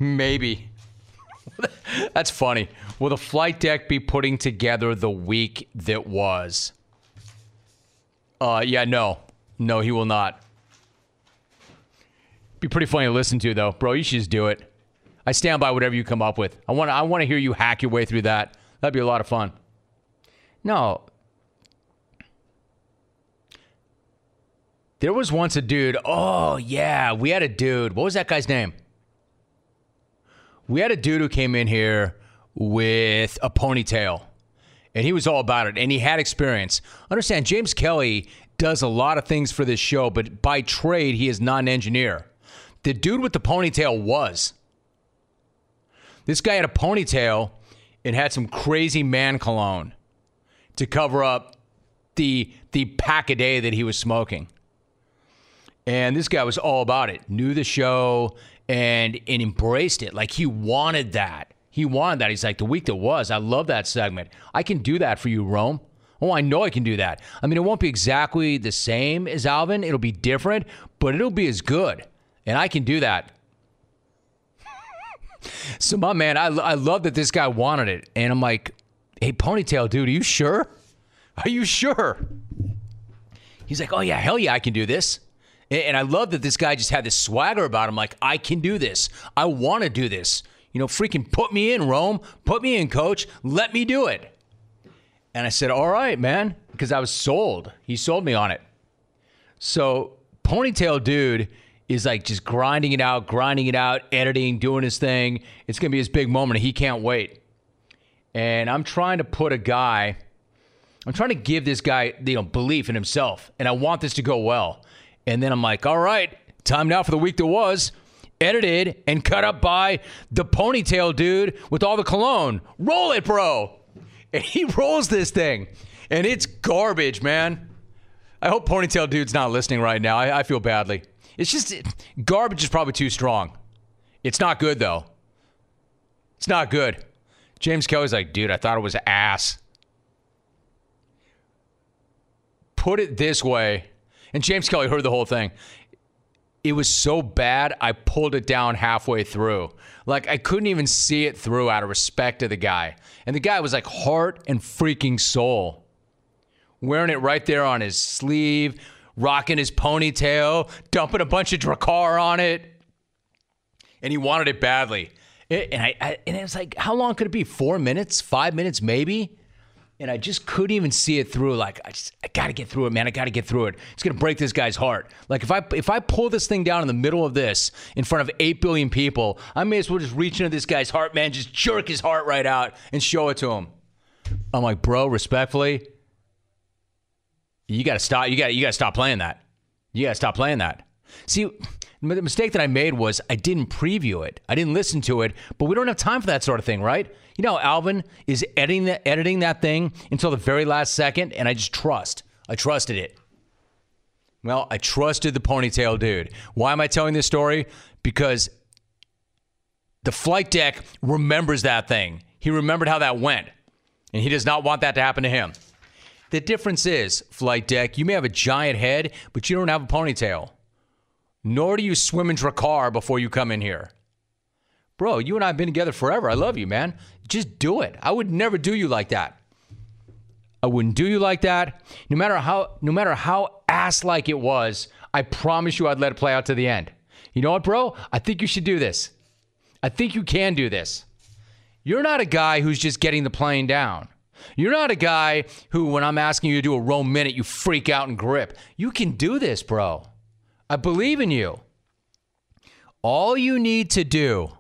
That's funny. Will the flight deck be putting together the week that was? No, he will not. Be pretty funny to listen to, though. Bro, you should just do it. I stand by whatever you come up with. I want to hear you hack your way through that. That'd be a lot of fun. No. There was once a dude. Oh, yeah. We had a dude. What was that guy's name? We had a dude who came in here with a ponytail, and he was all about it, and he had experience. Understand, James Kelly does a lot of things for this show, but by trade, he is not an engineer. The dude with the ponytail was. This guy had a ponytail, and had some crazy man cologne to cover up the pack a day that he was smoking. And this guy was all about it, knew the show and embraced it. Like he wanted that. He wanted that. He's like, the week that was, I love that segment. I can do that for you, Rome. Oh, I know I can do that. I mean, it won't be exactly the same as Alvin. It'll be different, but it'll be as good. And I can do that. So, my man, I love that this guy wanted it. And I'm like, hey, Ponytail dude, are you sure? Are you sure? He's like, oh, yeah, hell yeah, I can do this. And I love that this guy just had this swagger about him. Like, I can do this. I want to do this. You know, freaking put me in, Rome. Put me in, coach. Let me do it. And I said, all right, man, because I was sold. He sold me on it. So Ponytail dude is like just grinding it out, editing, doing his thing. It's going to be his big moment. He can't wait. And I'm trying to give this guy, belief in himself. And I want this to go well. And then I'm like, all right, time now for the week that was. Edited and cut up by the Ponytail dude with all the cologne. Roll it, bro. And he rolls this thing. And it's garbage, man. I hope Ponytail dude's not listening right now. I feel badly. It's just, garbage is probably too strong. It's not good, though. It's not good. James Kelly's like, dude, I thought it was ass. Put it this way. And James Kelly heard the whole thing. It was so bad, I pulled it down halfway through. Like, I couldn't even see it through out of respect to the guy. And the guy was like heart and freaking soul. Wearing it right there on his sleeve, rocking his ponytail, dumping a bunch of Drakkar on it. And he wanted it badly. And it was like, how long could it be? 4 minutes? 5 minutes maybe? And I just couldn't even see it through. Like, I got to get through it, man. I got to get through it. It's going to break this guy's heart. Like, if I pull this thing down in the middle of this in front of 8 billion people, I may as well just reach into this guy's heart, man, just jerk his heart right out and show it to him. I'm like, bro, respectfully, you got to stop. You got to stop playing that. You got to stop playing that. See, the mistake that I made was I didn't preview it. I didn't listen to it, but we don't have time for that sort of thing, right? You know, Alvin is editing that thing until the very last second, and I just trust. I trusted it. Well, I trusted the Ponytail dude. Why am I telling this story? Because the flight deck remembers that thing. He remembered how that went, and he does not want that to happen to him. The difference is, flight deck, you may have a giant head, but you don't have a ponytail. Nor do you swim in Drakkar before you come in here. Bro, you and I have been together forever. I love you, man. Just do it. I would never do you like that. I wouldn't do you like that. No matter how ass-like it was, I promise you I'd let it play out to the end. You know what, bro? I think you should do this. I think you can do this. You're not a guy who's just getting the plane down. You're not a guy who, when I'm asking you to do a Rome minute, you freak out and grip. You can do this, bro. I believe in you. All you need to do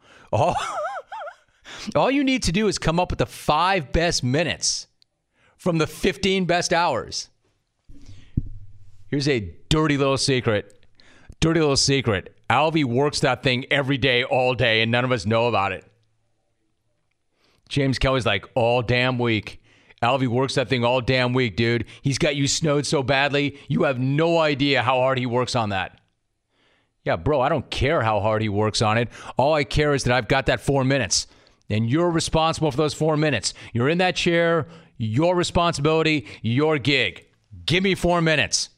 is come up with the 5 best minutes from the 15 best hours. Here's a dirty little secret. Alvy works that thing every day, all day, and none of us know about it. James Kelly's like, all damn week. Alvy works that thing all damn week, dude. He's got you snowed so badly, you have no idea how hard he works on that. Yeah, bro, I don't care how hard he works on it. All I care is that I've got that 4 minutes. And you're responsible for those 4 minutes. You're in that chair, your responsibility, your gig. Give me 4 minutes.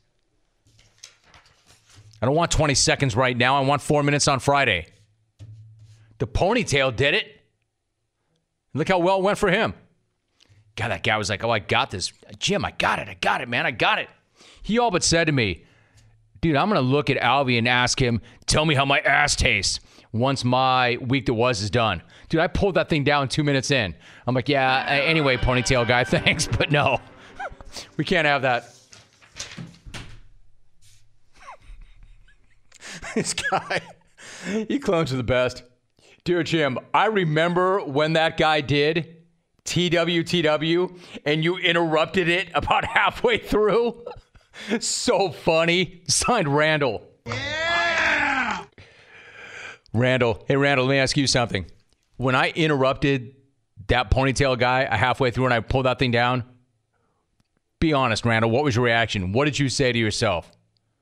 I don't want 20 seconds right now. I want 4 minutes on Friday. The Ponytail did it. Look how well it went for him. God, that guy was like, oh, I got this. Jim, I got it, man. I got it. He all but said to me, dude, I'm going to look at Alvy and ask him, tell me how my ass tastes once my week that was is done. Dude, I pulled that thing down 2 minutes in. I'm like, yeah, anyway, Ponytail guy, thanks, but no. We can't have that. This guy, he clones are the best. Dear Jim, I remember when that guy did TWTW and you interrupted it about halfway through. So funny. Signed Randall. Yeah! Randall. Hey, Randall, let me ask you something. When I interrupted that ponytail guy halfway through and I pulled that thing down? Be honest, Randall. What was your reaction? What did you say to yourself?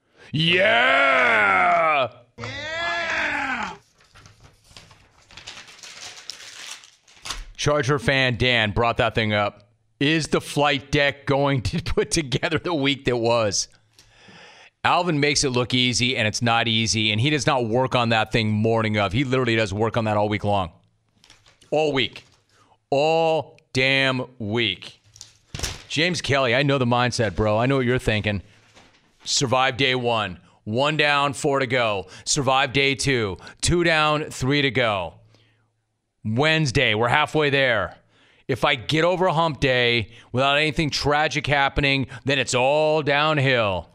Yeah! Yeah! Charger fan Dan brought that thing up. Is the flight deck going to put together the week that was? Alvin makes it look easy, and it's not easy, and he does not work on that thing morning of. He literally does work on that all week long. All week. All damn week. James Kelly, I know the mindset, bro. I know what you're thinking. Survive day 1. 1 down, 4 to go. Survive day 2. 2 down, 3 to go. Wednesday, we're halfway there. If I get over a hump day without anything tragic happening, then it's all downhill.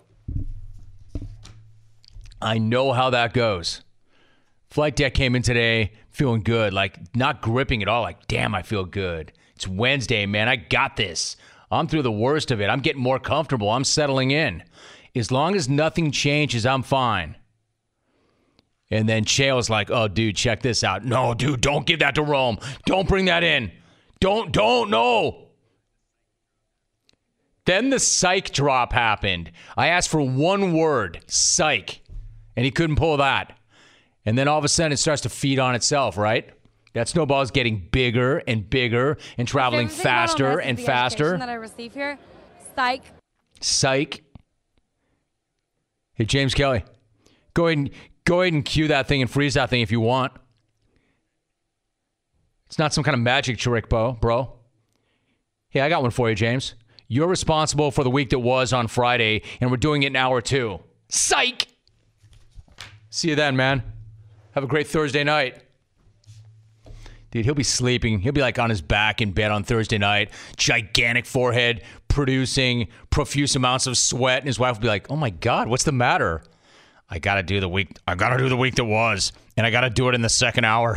I know how that goes. Flight deck came in today feeling good, like not gripping at all, like, damn, I feel good. It's Wednesday, man. I got this. I'm through the worst of it. I'm getting more comfortable. I'm settling in. As long as nothing changes, I'm fine. And then Chael's like, oh, dude, check this out. No, dude, don't give that to Rome. Don't bring that in. Don't, no. Then the psych drop happened. I asked for one word, psych. And he couldn't pull that. And then all of a sudden it starts to feed on itself, right? That snowball is getting bigger and bigger and traveling faster and faster. That I receive here, Psych. Hey, James Kelly, go ahead and cue that thing and freeze that thing if you want. It's not some kind of magic trick, bro. Hey, I got one for you, James. You're responsible for the week that was on Friday, and we're doing it in hour 2. Psych! See you then, man. Have a great Thursday night. Dude, he'll be sleeping. He'll be like on his back in bed on Thursday night. Gigantic forehead, producing profuse amounts of sweat. And his wife will be like, oh my God, what's the matter? I got to do the week that was. And I got to do it in the second hour.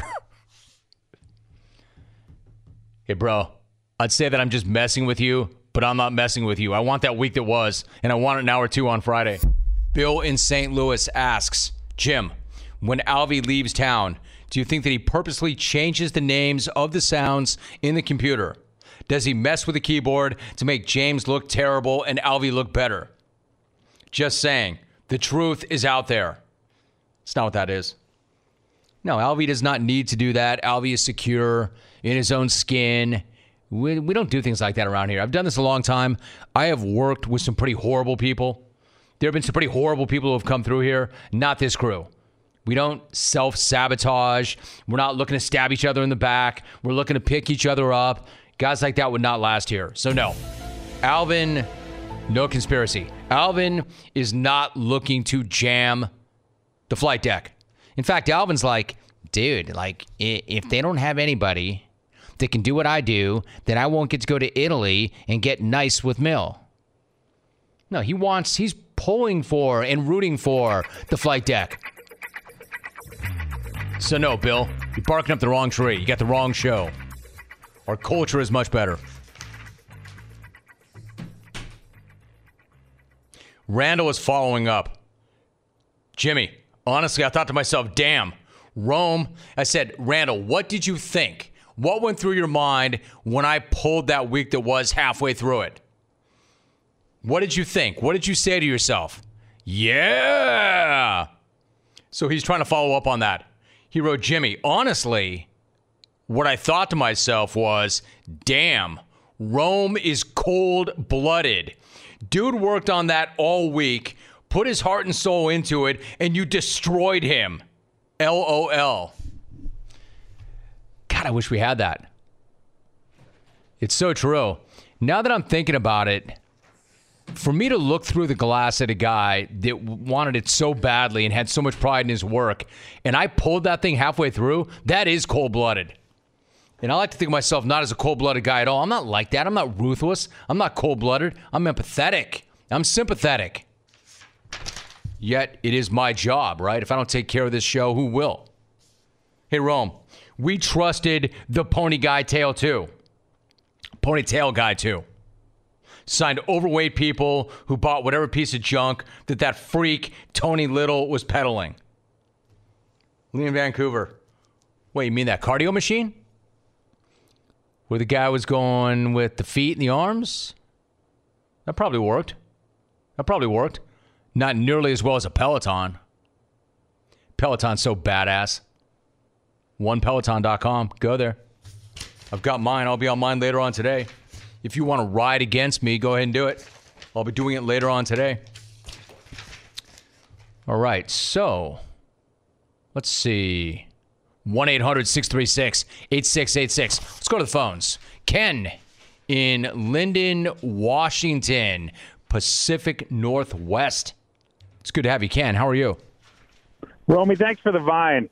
Hey, bro, I'd say that I'm just messing with you, but I'm not messing with you. I want that week that was, and I want it in hour 2 on Friday. Bill in St. Louis asks, Jim, when Alvy leaves town, do you think that he purposely changes the names of the sounds in the computer? Does he mess with the keyboard to make James look terrible and Alvy look better? Just saying, the truth is out there. It's not what that is. No, Alvy does not need to do that. Alvy is secure in his own skin. We don't do things like that around here. I've done this a long time. I have worked with some pretty horrible people. There have been some pretty horrible people who have come through here. Not this crew. We don't self-sabotage. We're not looking to stab each other in the back. We're looking to pick each other up. Guys like that would not last here. So no. Alvin, no conspiracy. Alvin is not looking to jam the flight deck. In fact, Alvin's like, dude, like, if they don't have anybody that can do what I do, then I won't get to go to Italy and get nice with Mill. No, he's pulling for and rooting for the flight deck. So no, Bill, you're barking up the wrong tree. You got the wrong show. Our culture is much better. Randall is following up. Jimmy, honestly, I thought to myself, damn, Rome. I said, Randall, what did you think? What went through your mind when I pulled that week that was halfway through it? What did you think? What did you say to yourself? Yeah. So he's trying to follow up on that. He wrote, Jimmy, honestly, what I thought to myself was, damn, Rome is cold-blooded. Dude worked on that all week, put his heart and soul into it, and you destroyed him. LOL. God, I wish we had that. It's so true. Now that I'm thinking about it, for me to look through the glass at a guy that wanted it so badly and had so much pride in his work, and I pulled that thing halfway through, that is cold-blooded. And I like to think of myself not as a cold-blooded guy at all. I'm not like that. I'm not ruthless. I'm not cold-blooded. I'm empathetic. I'm sympathetic. Yet, it is my job, right? If I don't take care of this show, who will? Hey, Rome, we trusted the ponytail guy, too. Signed overweight people who bought whatever piece of junk that freak Tony Little was peddling. Lee in Vancouver. Wait, you mean that cardio machine? where the guy was going with the feet and the arms. That probably worked. Not nearly as well as a Peloton. Peloton's so badass. OnePeloton.com. Go there. I've got mine. I'll be on mine later on today. If you want to ride against me, go ahead and do it. I'll be doing it later on today. All right, so let's see. 1-800-636-8686. Let's go to the phones. Ken in Linden, Washington, Pacific Northwest. It's good to have you, Ken. How are you? Romy, thanks for the vine.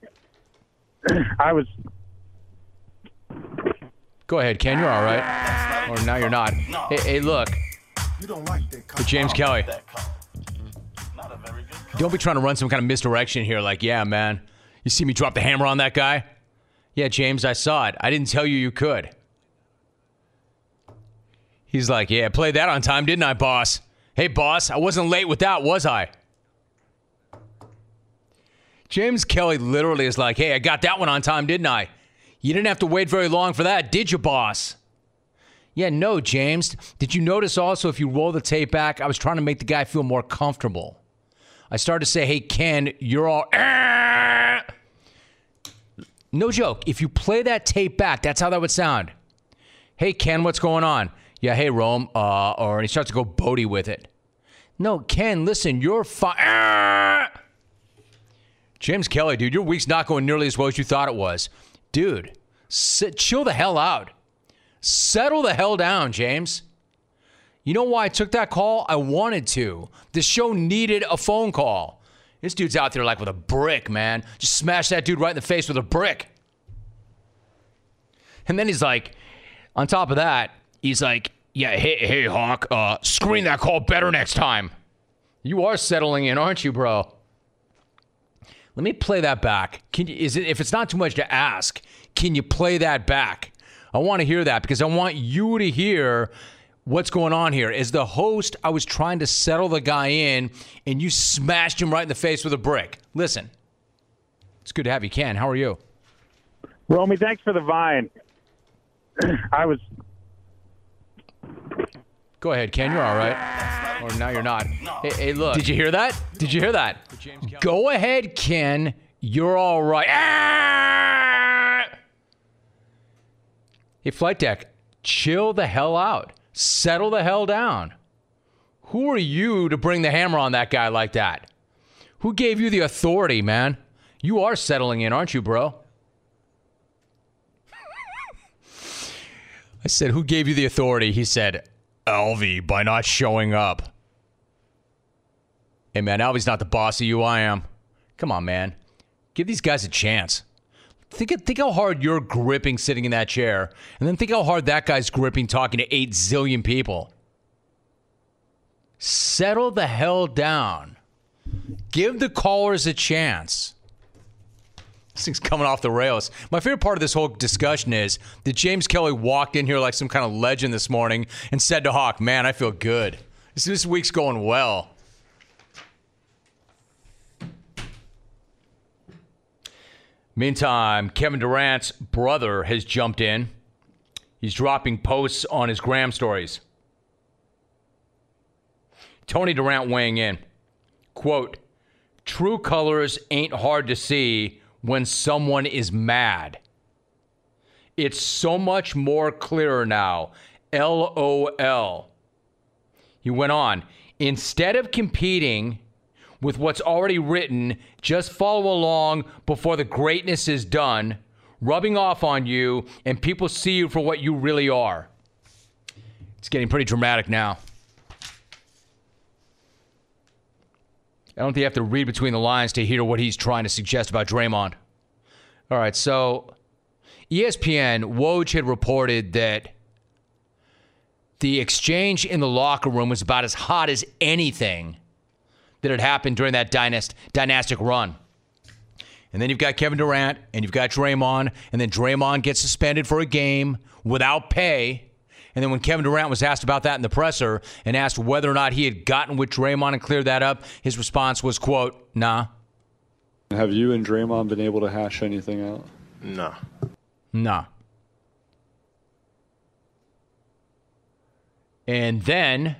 Go ahead, Ken. You're all right. Or now you're not. Hey, look. You don't like that. But James Kelly. Don't be trying to run some kind of misdirection here. Like, yeah, man. You see me drop the hammer on that guy? Yeah, James, I saw it. I didn't tell you could. He's like, yeah, played that on time, didn't I, boss? Hey, boss, I wasn't late with that, was I? James Kelly literally is like, hey, I got that one on time, didn't I? You didn't have to wait very long for that, did you, boss? Yeah, no, James. Did you notice also if you roll the tape back, I was trying to make the guy feel more comfortable. I started to say, hey, Ken, you're all... No joke. If you play that tape back, that's how that would sound. Hey, Ken, what's going on? Yeah, hey, Rome. Or he starts to go Bodie with it. No, Ken, listen, you're fine. James Kelly, dude, your week's not going nearly as well as you thought it was. Dude, chill the hell out. Settle the hell down, James. You know why I took that call? I wanted to. The show needed a phone call. This dude's out there like with a brick, man. Just smash that dude right in the face with a brick. And then he's like, on top of that, he's like, yeah, hey, Hawk, screen that call better next time. You are settling in, aren't you, bro? Let me play that back. If it's not too much to ask, can you play that back? I want to hear that because I want you to hear what's going on here. As the host, I was trying to settle the guy in, and you smashed him right in the face with a brick. Listen. It's good to have you, Ken. How are you? Romy, thanks for the vine. Go ahead, Ken. You're all right. Or now you're not. Hey, look. Did you hear that? Go ahead, Ken. You're all right. Hey, Flight Deck, chill the hell out. Settle the hell down. Who are you to bring the hammer on that guy like that? Who gave you the authority, man? You are settling in, aren't you, bro? I said, who gave you the authority? He said, Alvy, by not showing up. Hey, man, Alvy's not the boss of you. I am. Come on, man. Give these guys a chance. Think how hard you're gripping sitting in that chair, and then think how hard that guy's gripping talking to 8 zillion people. Settle the hell down. Give the callers a chance. This thing's coming off the rails. My favorite part of this whole discussion is that James Kelly walked in here like some kind of legend this morning and said to Hawk, man, I feel good. This week's going well. Meantime, Kevin Durant's brother has jumped in. He's dropping posts on his Gram stories. Tony Durant weighing in. Quote, true colors ain't hard to see when someone is mad. It's so much more clearer now. LOL. He went on. Instead of competing with what's already written, just follow along before the greatness is done, rubbing off on you, and people see you for what you really are. It's getting pretty dramatic now. I don't think you have to read between the lines to hear what he's trying to suggest about Draymond. All right, so ESPN, Woj had reported that the exchange in the locker room was about as hot as anything that had happened during that dynastic run. And then you've got Kevin Durant, and you've got Draymond, and then Draymond gets suspended for a game without pay. And then when Kevin Durant was asked about that in the presser and asked whether or not he had gotten with Draymond and cleared that up, his response was, quote, nah. Have you and Draymond been able to hash anything out? Nah. Nah. And then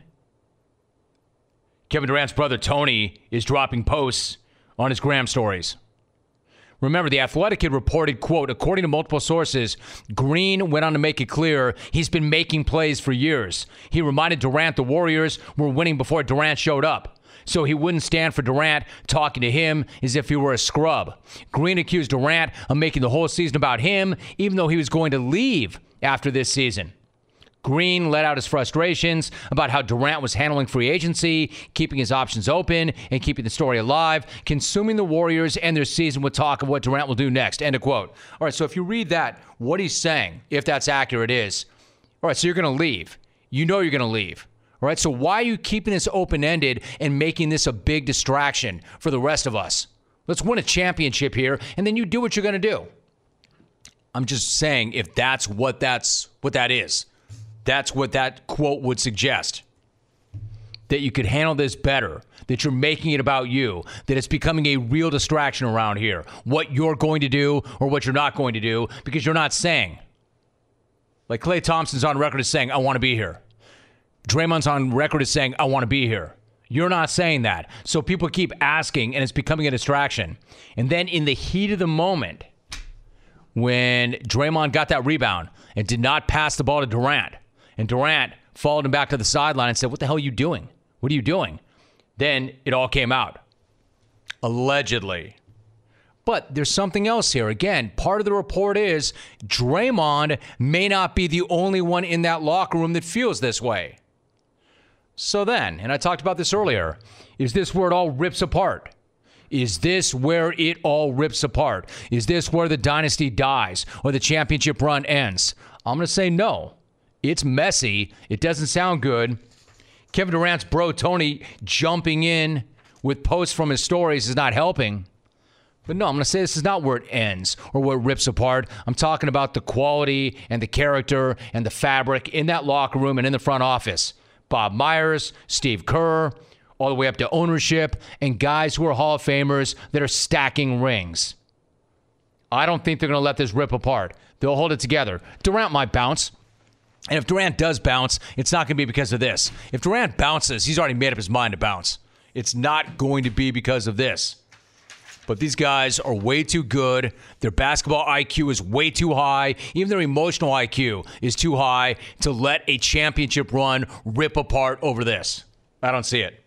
Kevin Durant's brother Tony is dropping posts on his gram stories. Remember, The Athletic had reported, quote, according to multiple sources, Green went on to make it clear he's been making plays for years. He reminded Durant the Warriors were winning before Durant showed up. So he wouldn't stand for Durant talking to him as if he were a scrub. Green accused Durant of making the whole season about him, even though he was going to leave after this season. Green let out his frustrations about how Durant was handling free agency, keeping his options open, and keeping the story alive, consuming the Warriors and their season with talk of what Durant will do next. End of quote. All right, so if you read that, what he's saying, if that's accurate, is, all right, so you're going to leave. You know you're going to leave. All right, so why are you keeping this open-ended and making this a big distraction for the rest of us? Let's win a championship here, and then you do what you're going to do. I'm just saying if that's what that is. That's what that quote would suggest. That you could handle this better. That you're making it about you. That it's becoming a real distraction around here. What you're going to do or what you're not going to do. Because you're not saying. Like Klay Thompson's on record as saying, I want to be here. Draymond's on record as saying, I want to be here. You're not saying that. So people keep asking and it's becoming a distraction. And then in the heat of the moment, when Draymond got that rebound and did not pass the ball to Durant, and Durant followed him back to the sideline and said, what the hell are you doing? What are you doing? Then it all came out. Allegedly. But there's something else here. Again, part of the report is Draymond may not be the only one in that locker room that feels this way. So then, and I talked about this earlier, is this where it all rips apart? Is this where it all rips apart? Is this where the dynasty dies or the championship run ends? I'm going to say no. It's messy. It doesn't sound good. Kevin Durant's bro, Tony, jumping in with posts from his stories is not helping. But no, I'm going to say this is not where it ends or where it rips apart. I'm talking about the quality and the character and the fabric in that locker room and in the front office. Bob Myers, Steve Kerr, all the way up to ownership and guys who are Hall of Famers that are stacking rings. I don't think they're going to let this rip apart. They'll hold it together. Durant might bounce. And if Durant does bounce, it's not going to be because of this. If Durant bounces, he's already made up his mind to bounce. It's not going to be because of this. But these guys are way too good. Their basketball IQ is way too high. Even their emotional IQ is too high to let a championship run rip apart over this. I don't see it.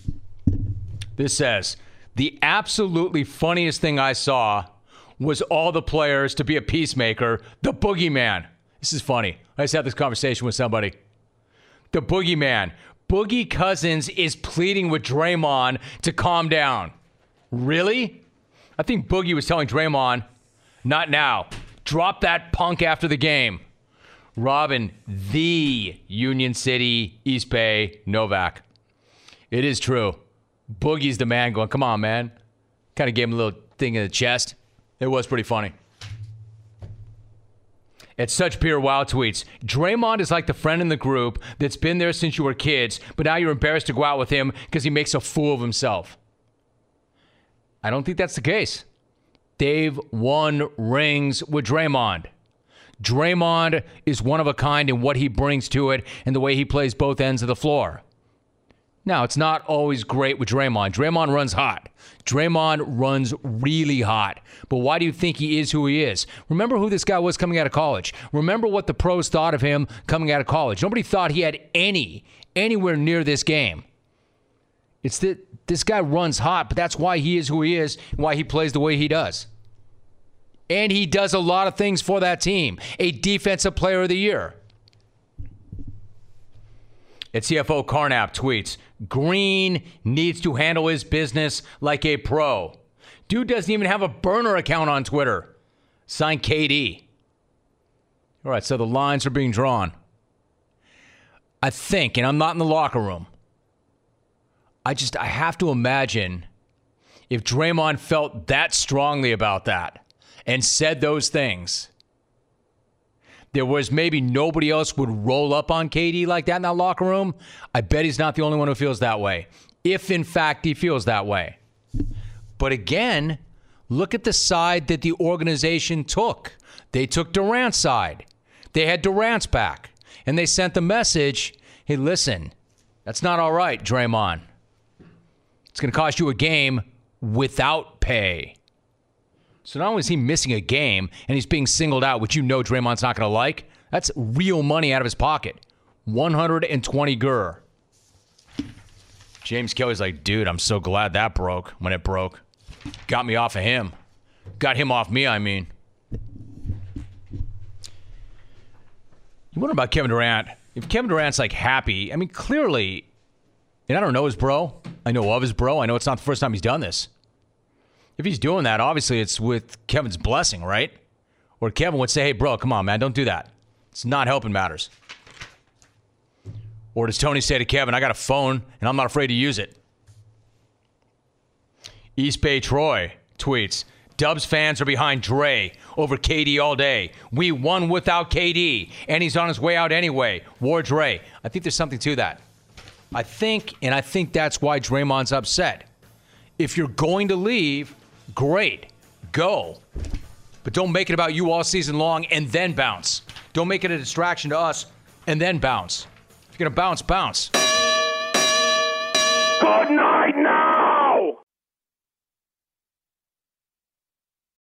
This says, the absolutely funniest thing I saw was all the players to be a peacemaker, the boogeyman. This is funny. I just had this conversation with somebody. The boogeyman. Boogie Cousins is pleading with Draymond to calm down. Really? I think Boogie was telling Draymond, not now. Drop that punk after the game. Robin, the Union City, East Bay, Novak. It is true. Boogie's the man going, come on, man. Kind of gave him a little thing in the chest. It was pretty funny. At Such Pure Wow tweets, Draymond is like the friend in the group that's been there since you were kids, but now you're embarrassed to go out with him because he makes a fool of himself. I don't think that's the case. They've won rings with Draymond. Draymond is one of a kind in what he brings to it and the way he plays both ends of the floor. Now, it's not always great with Draymond. Draymond runs hot. Draymond runs really hot. But why do you think he is who he is? Remember who this guy was coming out of college. Remember what the pros thought of him coming out of college. Nobody thought he had anywhere near this game. It's that this guy runs hot, but that's why he is who he is and why he plays the way he does. And he does a lot of things for that team. A defensive player of the year. At CFO Carnap tweets, Green needs to handle his business like a pro. Dude doesn't even have a burner account on Twitter. Signed KD. All right, so the lines are being drawn. I think, and I'm not in the locker room, I have to imagine if Draymond felt that strongly about that and said those things, there was maybe nobody else would roll up on KD like that in that locker room. I bet he's not the only one who feels that way, if in fact he feels that way. But again, look at the side that the organization took. They took Durant's side. They had Durant's back. And they sent the message, Hey, listen, that's not all right, Draymond. It's going to cost you a game without pay. So not only is he missing a game and he's being singled out, which you know Draymond's not going to like, that's real money out of his pocket. 120 gur. James Kelly's like, dude, I'm so glad that broke when it broke. Got me off of him. Got him off me, I mean. You wonder about Kevin Durant. If Kevin Durant's like happy, I mean, clearly, and I don't know his bro. I know of his bro. I know it's not the first time he's done this. If he's doing that, obviously it's with Kevin's blessing, right? Or Kevin would say, hey, bro, come on, man, don't do that. It's not helping matters. Or does Tony say to Kevin, I got a phone and I'm not afraid to use it? East Bay Troy tweets, Dubs fans are behind Dre over KD all day. We won without KD, and he's on his way out anyway. War Dre. I think there's something to that. I think that's why Draymond's upset. If you're going to leave, great, go. But don't make it about you all season long and then bounce. Don't make it a distraction to us and then bounce. If you're going to bounce, bounce. Good night now.